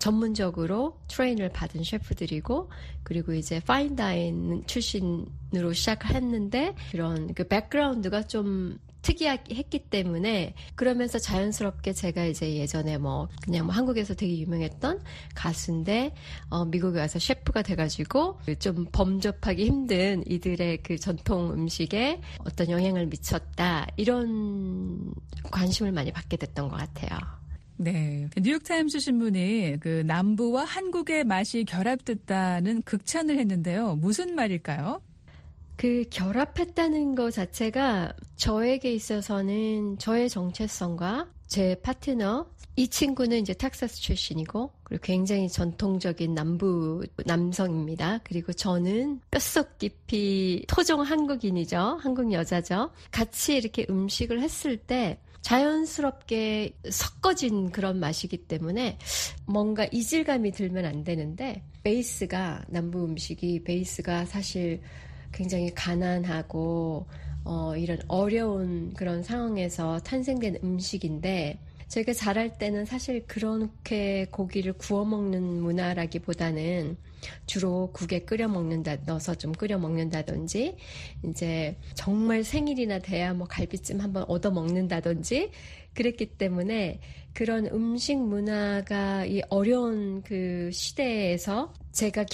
전문적으로 트레이닝을 받은 셰프들이고 그리고 이제 파인다인 출신으로 시작을 했는데 그런 그 백그라운드가 좀 특이하게 했기 때문에 그러면서 자연스럽게 제가 이제 예전에 그냥 한국에서 되게 유명했던 가수인데 미국에 와서 셰프가 돼가지고 좀 범접하기 힘든 이들의 그 전통 음식에 어떤 영향을 미쳤다 이런 관심을 많이 받게 됐던 것 같아요. 네, 뉴욕타임스 신문이 그 남부와 한국의 맛이 결합됐다는 극찬을 했는데요. 무슨 말일까요? 그 결합했다는 것 자체가 저에게 있어서는 저의 정체성과 제 파트너 이 친구는 이제 텍사스 출신이고 그리고 굉장히 전통적인 남부 남성입니다. 그리고 저는 뼛속 깊이 토종 한국인이죠. 한국 여자죠. 같이 이렇게 음식을 했을 때 자연스럽게 섞어진 그런 맛이기 때문에 뭔가 이질감이 들면 안 되는데 베이스가 남부 음식이 베이스가 사실 굉장히 가난하고 이런 어려운 그런 상황에서 탄생된 음식인데 제가 자랄 때는 사실 그렇게 고기를 구워 먹는 문화라기보다는 주로 국에 넣어서 좀 끓여 먹는다든지 이제 정말 생일이나 돼야 갈비찜 한번 얻어 먹는다든지 그랬기 때문에 그런 음식 문화가 이 어려운 그 시대에서 제가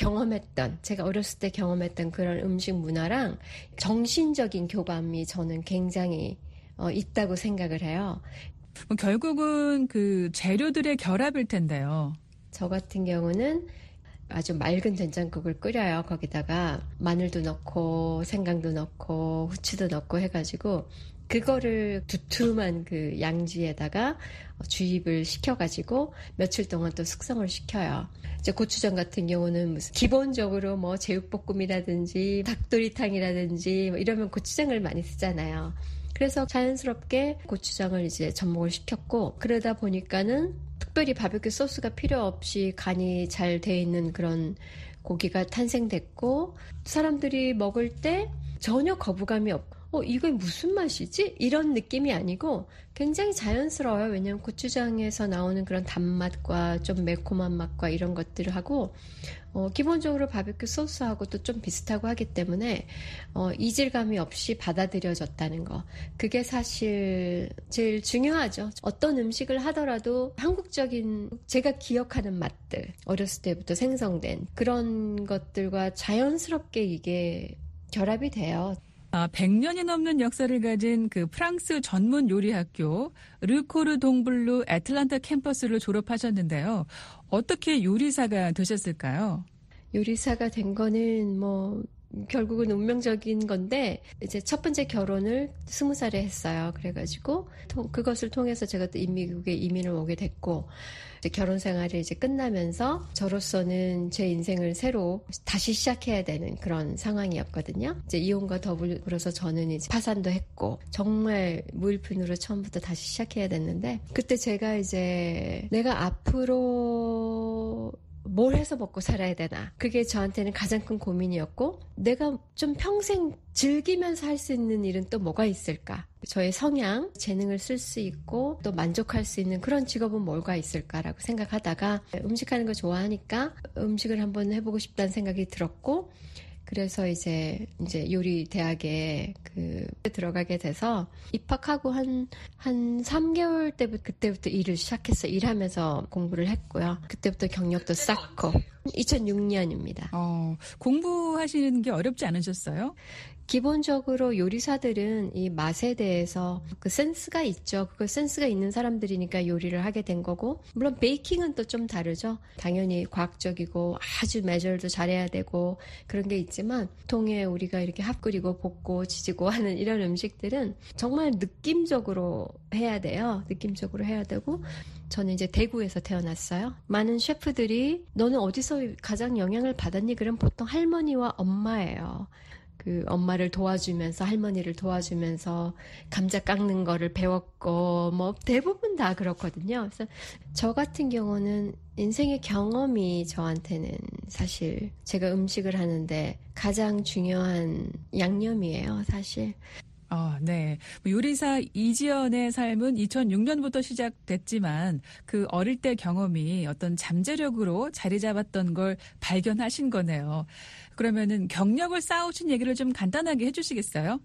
어렸을 때 경험했던 그런 음식 문화랑 정신적인 교감이 저는 굉장히 있다고 생각을 해요. 결국은 그 재료들의 결합일 텐데요. 저 같은 경우는 아주 맑은 된장국을 끓여요. 거기다가 마늘도 넣고 생강도 넣고 후추도 넣고 해가지고 그거를 두툼한 그 양지에다가 주입을 시켜가지고 며칠 동안 또 숙성을 시켜요. 이제 고추장 같은 경우는 기본적으로 제육볶음이라든지 닭도리탕이라든지 이러면 고추장을 많이 쓰잖아요. 그래서 자연스럽게 고추장을 이제 접목을 시켰고 그러다 보니까는 특별히 바베큐 소스가 필요 없이 간이 잘 돼 있는 그런 고기가 탄생됐고 사람들이 먹을 때 전혀 거부감이 이게 무슨 맛이지? 이런 느낌이 아니고 굉장히 자연스러워요. 왜냐하면 고추장에서 나오는 그런 단맛과 좀 매콤한 맛과 이런 것들을 하고 기본적으로 바비큐 소스하고 또 좀 비슷하고 하기 때문에 이질감이 없이 받아들여졌다는 거. 그게 사실 제일 중요하죠. 어떤 음식을 하더라도 한국적인 제가 기억하는 맛들, 어렸을 때부터 생성된 그런 것들과 자연스럽게 이게 결합이 돼요. 100년이 넘는 역사를 가진 그 프랑스 전문 요리 학교 르코르 동블루 애틀란타 캠퍼스를 졸업하셨는데요. 어떻게 요리사가 되셨을까요? 요리사가 된 거는 결국은 운명적인 건데, 이제 첫 번째 결혼을 20살에 했어요. 그래가지고 그것을 통해서 제가 또 미국에 이민을 오게 됐고, 이제 결혼 생활이 이제 끝나면서 저로서는 제 인생을 새로 다시 시작해야 되는 그런 상황이었거든요. 이제 이혼과 더불어서 저는 이제 파산도 했고 정말 무일푼으로 처음부터 다시 시작해야 됐는데, 그때 제가 이제 내가 앞으로 뭘 해서 먹고 살아야 되나, 그게 저한테는 가장 큰 고민이었고, 내가 좀 평생 즐기면서 할 수 있는 일은 또 뭐가 있을까, 저의 성향, 재능을 쓸 수 있고 또 만족할 수 있는 그런 직업은 뭐가 있을까라고 생각하다가 음식하는 거 좋아하니까 음식을 한번 해보고 싶다는 생각이 들었고, 그래서 이제 요리 대학에 들어가게 돼서 입학하고 한 3개월 그때부터 일을 시작해서 일하면서 공부를 했고요. 그때부터 경력도 쌓고 2006년입니다. 공부하시는 게 어렵지 않으셨어요? 기본적으로 요리사들은 이 맛에 대해서 그 센스가 있죠. 그 센스가 있는 사람들이니까 요리를 하게 된 거고, 물론 베이킹은 또 좀 다르죠. 당연히 과학적이고 아주 메저도 잘해야 되고 그런 게 있지만, 보통의 우리가 이렇게 밥 끓이고 볶고 지지고 하는 이런 음식들은 정말 느낌적으로 해야 돼요. 느낌적으로 해야 되고, 저는 이제 대구에서 태어났어요. 많은 셰프들이 너는 어디서 가장 영향을 받았니? 그럼 보통 할머니와 엄마예요. 그 엄마를 도와주면서, 할머니를 도와주면서 감자 깎는 거를 배웠고, 대부분 다 그렇거든요. 그래서 저 같은 경우는 인생의 경험이 저한테는 사실 제가 음식을 하는데 가장 중요한 양념이에요, 사실. 네. 요리사 이지연의 삶은 2006년부터 시작됐지만 그 어릴 때 경험이 어떤 잠재력으로 자리 잡았던 걸 발견하신 거네요. 그러면은 경력을 쌓으신 얘기를 좀 간단하게 해주시겠어요?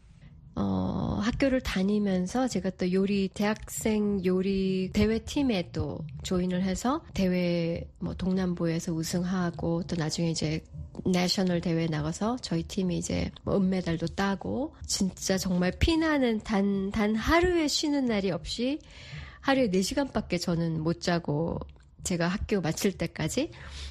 학교를 다니면서 제가 또 대학생 요리 대회팀에 또 조인을 해서 대회 동남부에서 우승하고, 또 나중에 이제 내셔널 대회 나가서 저희 팀이 이제 은메달도 따고, 진짜 정말 피나는 단 하루에 쉬는 날이 없이 하루에 4시간밖에 저는 못 자고, 제가 학교 마칠 때까지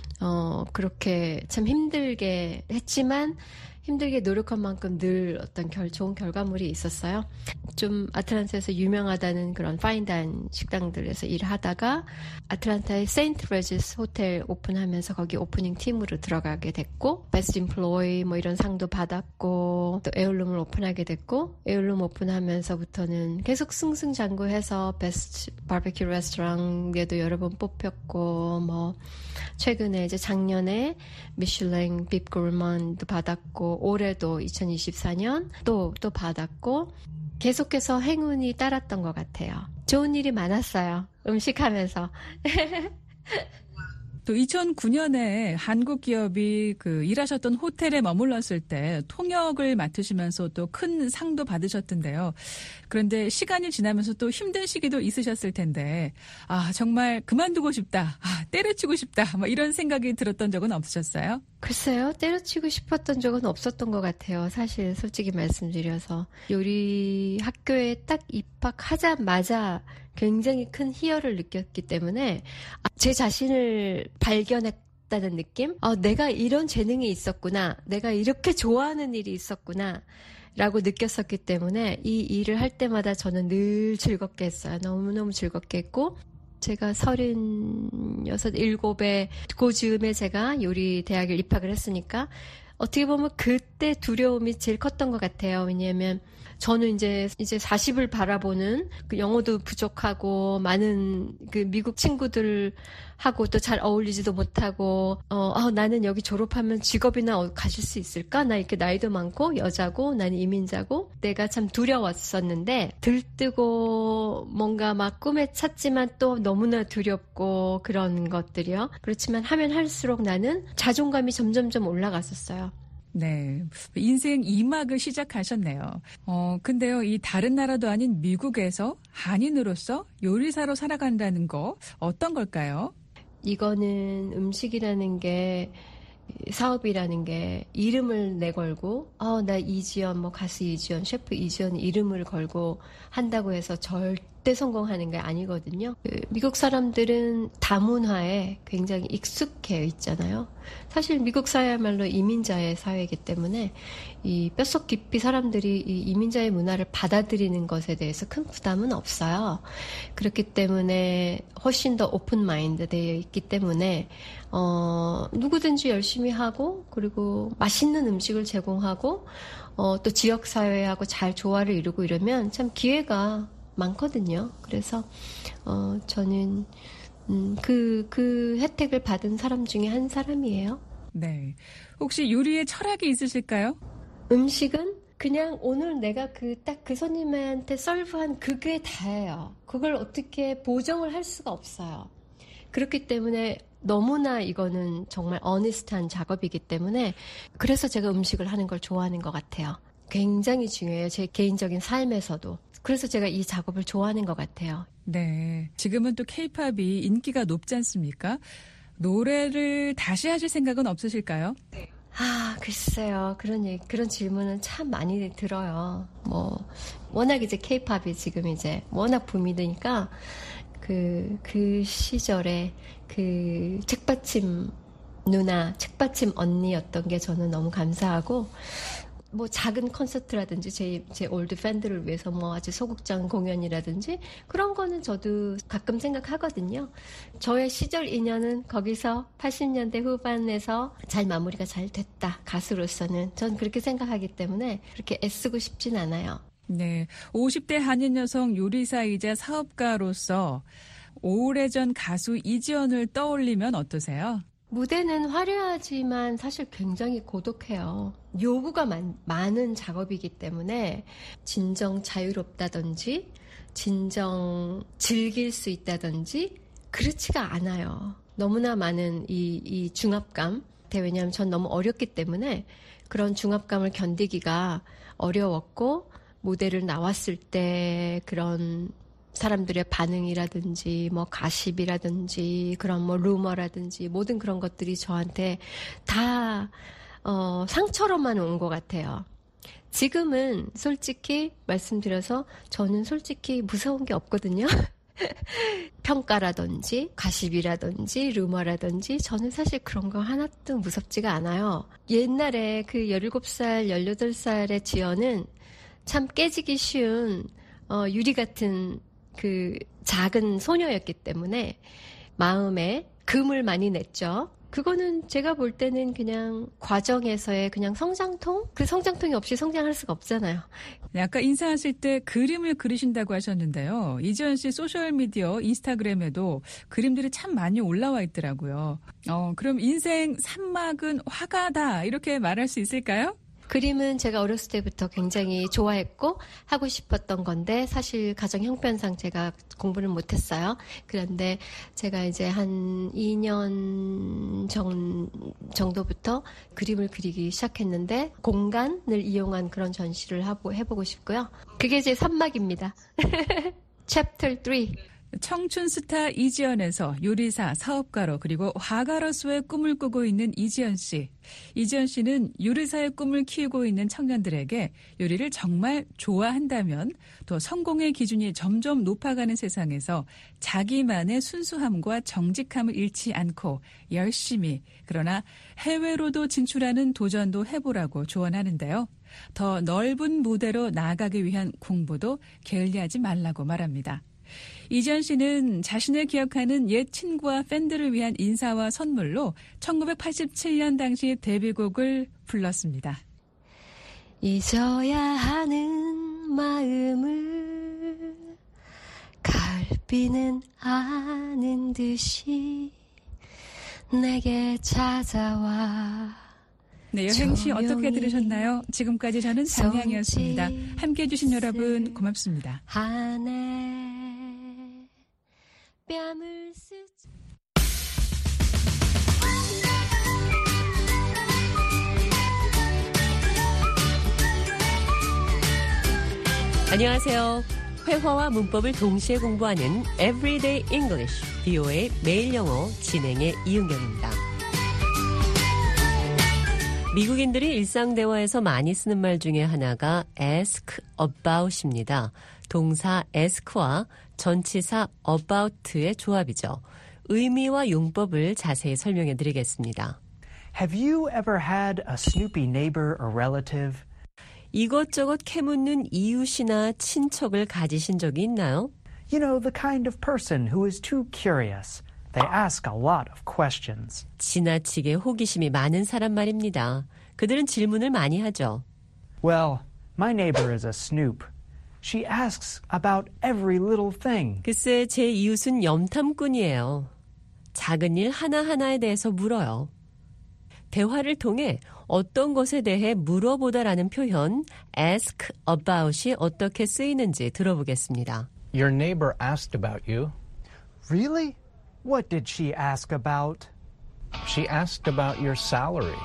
그렇게 참 힘들게 했지만, 힘들게 노력한 만큼 늘 어떤 좋은 결과물이 있었어요. 좀 아틀란타에서 유명하다는 그런 파인다인 식당들에서 일하다가 아틀란타의 세인트 레지스 호텔 오픈하면서 거기 오프닝 팀으로 들어가게 됐고, 베스트 임플로이 이런 상도 받았고, 또 에어룸을 오픈하게 됐고, 에어룸 오픈하면서부터는 계속 승승장구해서 베스트 바베큐 레스토랑에도 여러 번 뽑혔고, 최근에 이제 작년에 미슐랭 빕 고르만도 받았고, 올해도 2024년 또 받았고, 계속해서 행운이 따랐던 것 같아요. 좋은 일이 많았어요, 음식하면서. 또 2009년에 한국 기업이 일하셨던 호텔에 머물렀을 때 통역을 맡으시면서 또 큰 상도 받으셨던데요. 그런데 시간이 지나면서 또 힘든 시기도 있으셨을 텐데, 정말 그만두고 싶다, 때려치고 싶다, 이런 생각이 들었던 적은 없으셨어요? 글쎄요, 때려치고 싶었던 적은 없었던 것 같아요. 사실 솔직히 말씀드려서 요리 학교에 딱 입학하자마자 굉장히 큰 희열을 느꼈기 때문에 제 자신을 발견했다는 느낌? 내가 이런 재능이 있었구나, 내가 이렇게 좋아하는 일이 있었구나 라고 느꼈었기 때문에 이 일을 할 때마다 저는 늘 즐겁게 했어요. 너무너무 즐겁게 했고, 제가 36, 7에 그 즈음에 제가 요리 대학을 입학을 했으니까 어떻게 보면 그때 두려움이 제일 컸던 것 같아요. 왜냐하면 저는 이제 40을 바라보는 그 영어도 부족하고 많은 그 미국 친구들하고 또 잘 어울리지도 못하고 나는 여기 졸업하면 직업이나 가질 수 있을까? 나 이렇게 나이도 많고 여자고 나는 이민자고 내가 참 두려웠었는데 들뜨고 뭔가 막 꿈에 찼지만 또 너무나 두렵고 그런 것들이요. 그렇지만 하면 할수록 나는 자존감이 점점점 올라갔었어요. 네. 인생 2막을 시작하셨네요. 근데요, 이 다른 나라도 아닌 미국에서 한인으로서 요리사로 살아간다는 거 어떤 걸까요? 이거는 음식이라는 게 사업이라는 게 이름을 내걸고 나 이지연 가수 이지연 셰프 이지연 이름을 걸고 한다고 해서 절대 성공하는 게 아니거든요. 미국 사람들은 다문화에 굉장히 익숙해 있잖아요. 사실 미국 사회야말로 이민자의 사회이기 때문에 이 뼛속 깊이 사람들이 이 이민자의 문화를 받아들이는 것에 대해서 큰 부담은 없어요. 그렇기 때문에 훨씬 더 오픈 마인드 되어 있기 때문에 누구든지 열심히 하고 그리고 맛있는 음식을 제공하고 또 지역사회하고 잘 조화를 이루고 이러면 참 기회가 많거든요. 그래서 저는 그 혜택을 받은 사람 중에 한 사람이에요. 네. 혹시 요리에 철학이 있으실까요? 음식은 그냥 오늘 내가 딱 그 손님한테 서브한 그게 다예요. 그걸 어떻게 보정을 할 수가 없어요. 그렇기 때문에 너무나 이거는 정말 어니스트한 작업이기 때문에 그래서 제가 음식을 하는 걸 좋아하는 것 같아요. 굉장히 중요해요. 제 개인적인 삶에서도. 그래서 제가 이 작업을 좋아하는 것 같아요. 네. 지금은 또 케이팝이 인기가 높지 않습니까? 노래를 다시 하실 생각은 없으실까요? 네. 글쎄요. 그런 질문은 참 많이 들어요. 워낙 이제 케이팝이 지금 이제 워낙 붐이 되니까 그 시절에 그 책받침 누나, 책받침 언니였던 게 저는 너무 감사하고, 작은 콘서트라든지 제 올드 팬들을 위해서 아주 소극장 공연이라든지 그런 거는 저도 가끔 생각하거든요. 저의 시절 인연은 거기서 80년대 후반에서 잘 마무리가 잘 됐다. 가수로서는 전 그렇게 생각하기 때문에 그렇게 애쓰고 싶진 않아요. 네, 50대 한인 여성 요리사이자 사업가로서 오래전 가수 이지연을 떠올리면 어떠세요? 무대는 화려하지만 사실 굉장히 고독해요. 요구가 많은 작업이기 때문에 진정 자유롭다든지 진정 즐길 수 있다든지 그렇지가 않아요. 너무나 많은 이 중압감. 왜냐하면 전 너무 어렸기 때문에 그런 중압감을 견디기가 어려웠고 무대를 나왔을 때 그런 사람들의 반응이라든지 가십이라든지 그런 루머라든지 모든 그런 것들이 저한테 다 상처로만 온 것 같아요. 지금은 솔직히 말씀드려서 저는 솔직히 무서운 게 없거든요. 평가라든지 가십이라든지 루머라든지 저는 사실 그런 거 하나도 무섭지가 않아요. 옛날에 그 17살, 18살의 지연은 참 깨지기 쉬운 유리 같은 그 작은 소녀였기 때문에 마음에 금을 많이 냈죠. 그거는 제가 볼 때는 그냥 과정에서의 그냥 성장통? 그 성장통이 없이 성장할 수가 없잖아요. 네, 아까 인사하실 때 그림을 그리신다고 하셨는데요. 이지연 씨 소셜미디어 인스타그램에도 그림들이 참 많이 올라와 있더라고요. 그럼 인생 3막은 화가다 이렇게 말할 수 있을까요? 그림은 제가 어렸을 때부터 굉장히 좋아했고 하고 싶었던 건데 사실 가정 형편상 제가 공부를 못했어요. 그런데 제가 이제 한 2년 정도부터 그림을 그리기 시작했는데 공간을 이용한 그런 전시를 해보고 싶고요. 그게 제 3막입니다. Chapter 3. 청춘 스타 이지연에서 요리사, 사업가로 그리고 화가로서의 꿈을 꾸고 있는 이지연 씨. 이지연 씨는 요리사의 꿈을 키우고 있는 청년들에게 요리를 정말 좋아한다면 또 성공의 기준이 점점 높아가는 세상에서 자기만의 순수함과 정직함을 잃지 않고 열심히 그러나 해외로도 진출하는 도전도 해보라고 조언하는데요. 더 넓은 무대로 나아가기 위한 공부도 게을리하지 말라고 말합니다. 이지연 씨는 자신을 기억하는 옛 친구와 팬들을 위한 인사와 선물로 1987년 당시 데뷔곡을 불렀습니다. 잊어야 하는 마음을 가을비는 아는 듯이 내게 찾아와. 네, 여행시 어떻게 들으셨나요? 지금까지 저는 장량이었습니다. 함께해 주신 여러분 고맙습니다. 하네 뺨을 쓰지. 안녕하세요. 회화와 문법을 동시에 공부하는 Everyday English, VOA 매일 영어 진행의 이은경입니다. 미국인들이 일상 대화에서 많이 쓰는 말 중에 하나가 ask about입니다. 동사 ask와 전치사 about의 조합이죠. 의미와 용법을 자세히 설명해 드리겠습니다. Have you ever had a snoopy neighbor or relative? 이것저것 캐묻는 이웃이나 친척을 가지신 적이 있나요? You know, the kind of person who is too curious. They ask a lot of questions. 지나치게 호기심이 많은 사람 말입니다. 그들은 질문을 많이 하죠. Well, my neighbor is a snoop. She asks about every little thing. 글쎄, 제 이웃은 염탐꾼이에요. 작은 일 하나하나에 대해서 물어요. 대화를 통해 어떤 것에 대해 물어보다라는 표현 ask about이 어떻게 쓰이는지 들어보겠습니다. Your neighbor asked about you. Really? What did she ask about? She asked about your salary.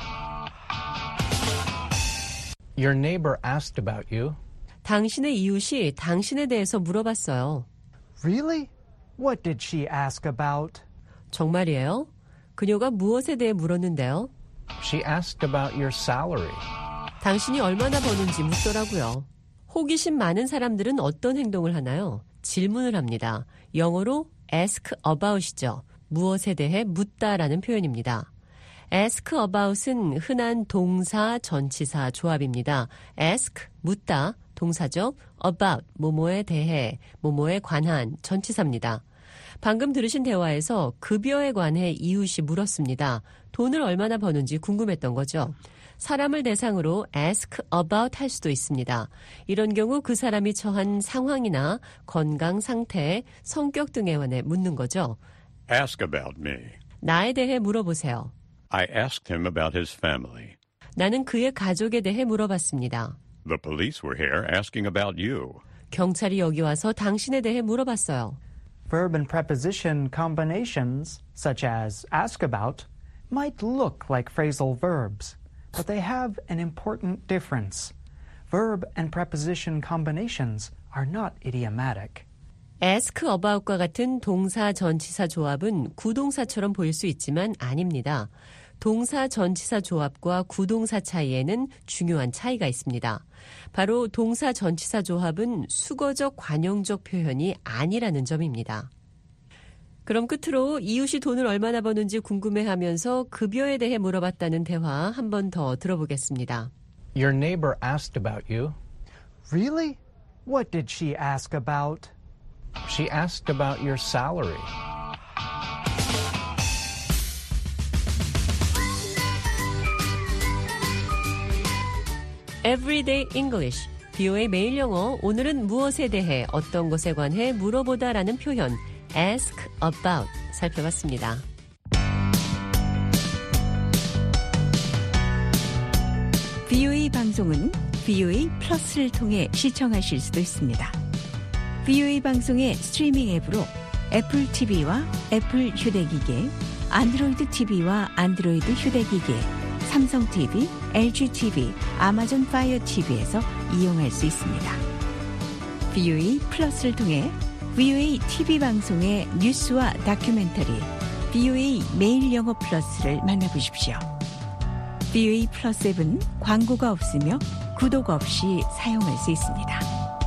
Your neighbor asked about you. 당신의 이웃이 당신에 대해서 물어봤어요. Really? What did she ask about? 정말이에요? 그녀가 무엇에 대해 물었는데요? She asked about your salary. 당신이 얼마나 버는지 묻더라고요. 호기심 많은 사람들은 어떤 행동을 하나요? 질문을 합니다. 영어로 ask about이죠. 무엇에 대해 묻다라는 표현입니다. ask about은 흔한 동사, 전치사 조합입니다. ask, 묻다, 동사죠. about, 뭐뭐에 대해, 뭐뭐에 관한, 전치사입니다. 방금 들으신 대화에서 급여에 관해 이웃이 물었습니다. 돈을 얼마나 버는지 궁금했던 거죠. 사람을 대상으로 ask about 할 수도 있습니다. 이런 경우 그 사람이 처한 상황이나 건강 상태, 성격 등에 관해 묻는 거죠. Ask about me. 나에 대해 물어보세요. I asked him about his family. 나는 그의 가족에 대해 물어봤습니다. The police were here asking about you. 경찰이 여기 와서 당신에 대해 물어봤어요. Verb and preposition combinations, such as ask about, might look like phrasal verbs, but they have an important difference. Verb and preposition combinations are not idiomatic. ask about과 같은 동사 전치사 조합은 구동사처럼 보일 수 있지만 아닙니다. 동사 전치사 조합과 구동사 차이에는 중요한 차이가 있습니다. 바로 동사 전치사 조합은 수거적 관용적 표현이 아니라는 점입니다. 그럼 끝으로 이웃이 돈을 얼마나 버는지 궁금해하면서 급여에 대해 물어봤다는 대화 한 번 더 들어보겠습니다. Your neighbor asked about you. Really? What did she ask about? She asked about your salary. Everyday English, VOA 매일 영어. 오늘은 무엇에 대해, 어떤 것에 관해 물어보다라는 표현 ask about 살펴봤습니다. VOA 방송은 VOA 플러스를 통해 시청하실 수도 있습니다. VOA 방송의 스트리밍 앱으로 애플 TV와 애플 휴대기계, 안드로이드 TV와 안드로이드 휴대기계, 삼성 TV, LG TV, 아마존 파이어 TV에서 이용할 수 있습니다. VOA 플러스를 통해 VOA TV 방송의 뉴스와 다큐멘터리, VOA 매일 영어 플러스를 만나보십시오. VOA 플러스 앱은 광고가 없으며 구독 없이 사용할 수 있습니다.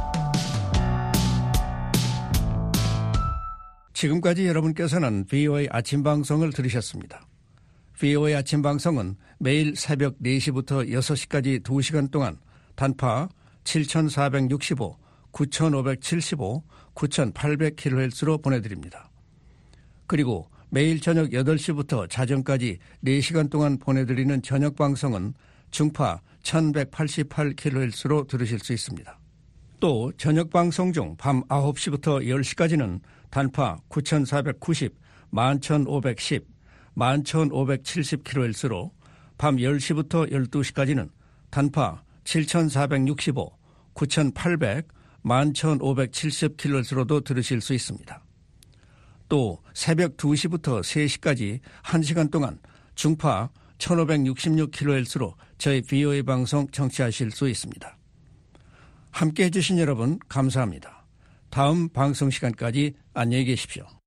지금까지 여러분께서는 VOA 아침 방송을 들으셨습니다. VOA 아침 방송은 매일 새벽 4시부터 6시까지 2시간 동안 단파 7,465, 9,575, 9,800kHz로 보내드립니다. 그리고 매일 저녁 8시부터 자정까지 4시간 동안 보내드리는 저녁 방송은 중파 1,188kHz로 들으실 수 있습니다. 또 저녁 방송 중 밤 9시부터 10시까지는 단파 9,490, 11,510, 11,570kHz로 밤 10시부터 12시까지는 단파 7,465, 9,800, 11,570kHz로도 들으실 수 있습니다. 또 새벽 2시부터 3시까지 1시간 동안 중파 1,566kHz로 저희 VOA 방송 청취하실 수 있습니다. 함께해 주신 여러분 감사합니다. 다음 방송 시간까지 안녕히 계십시오.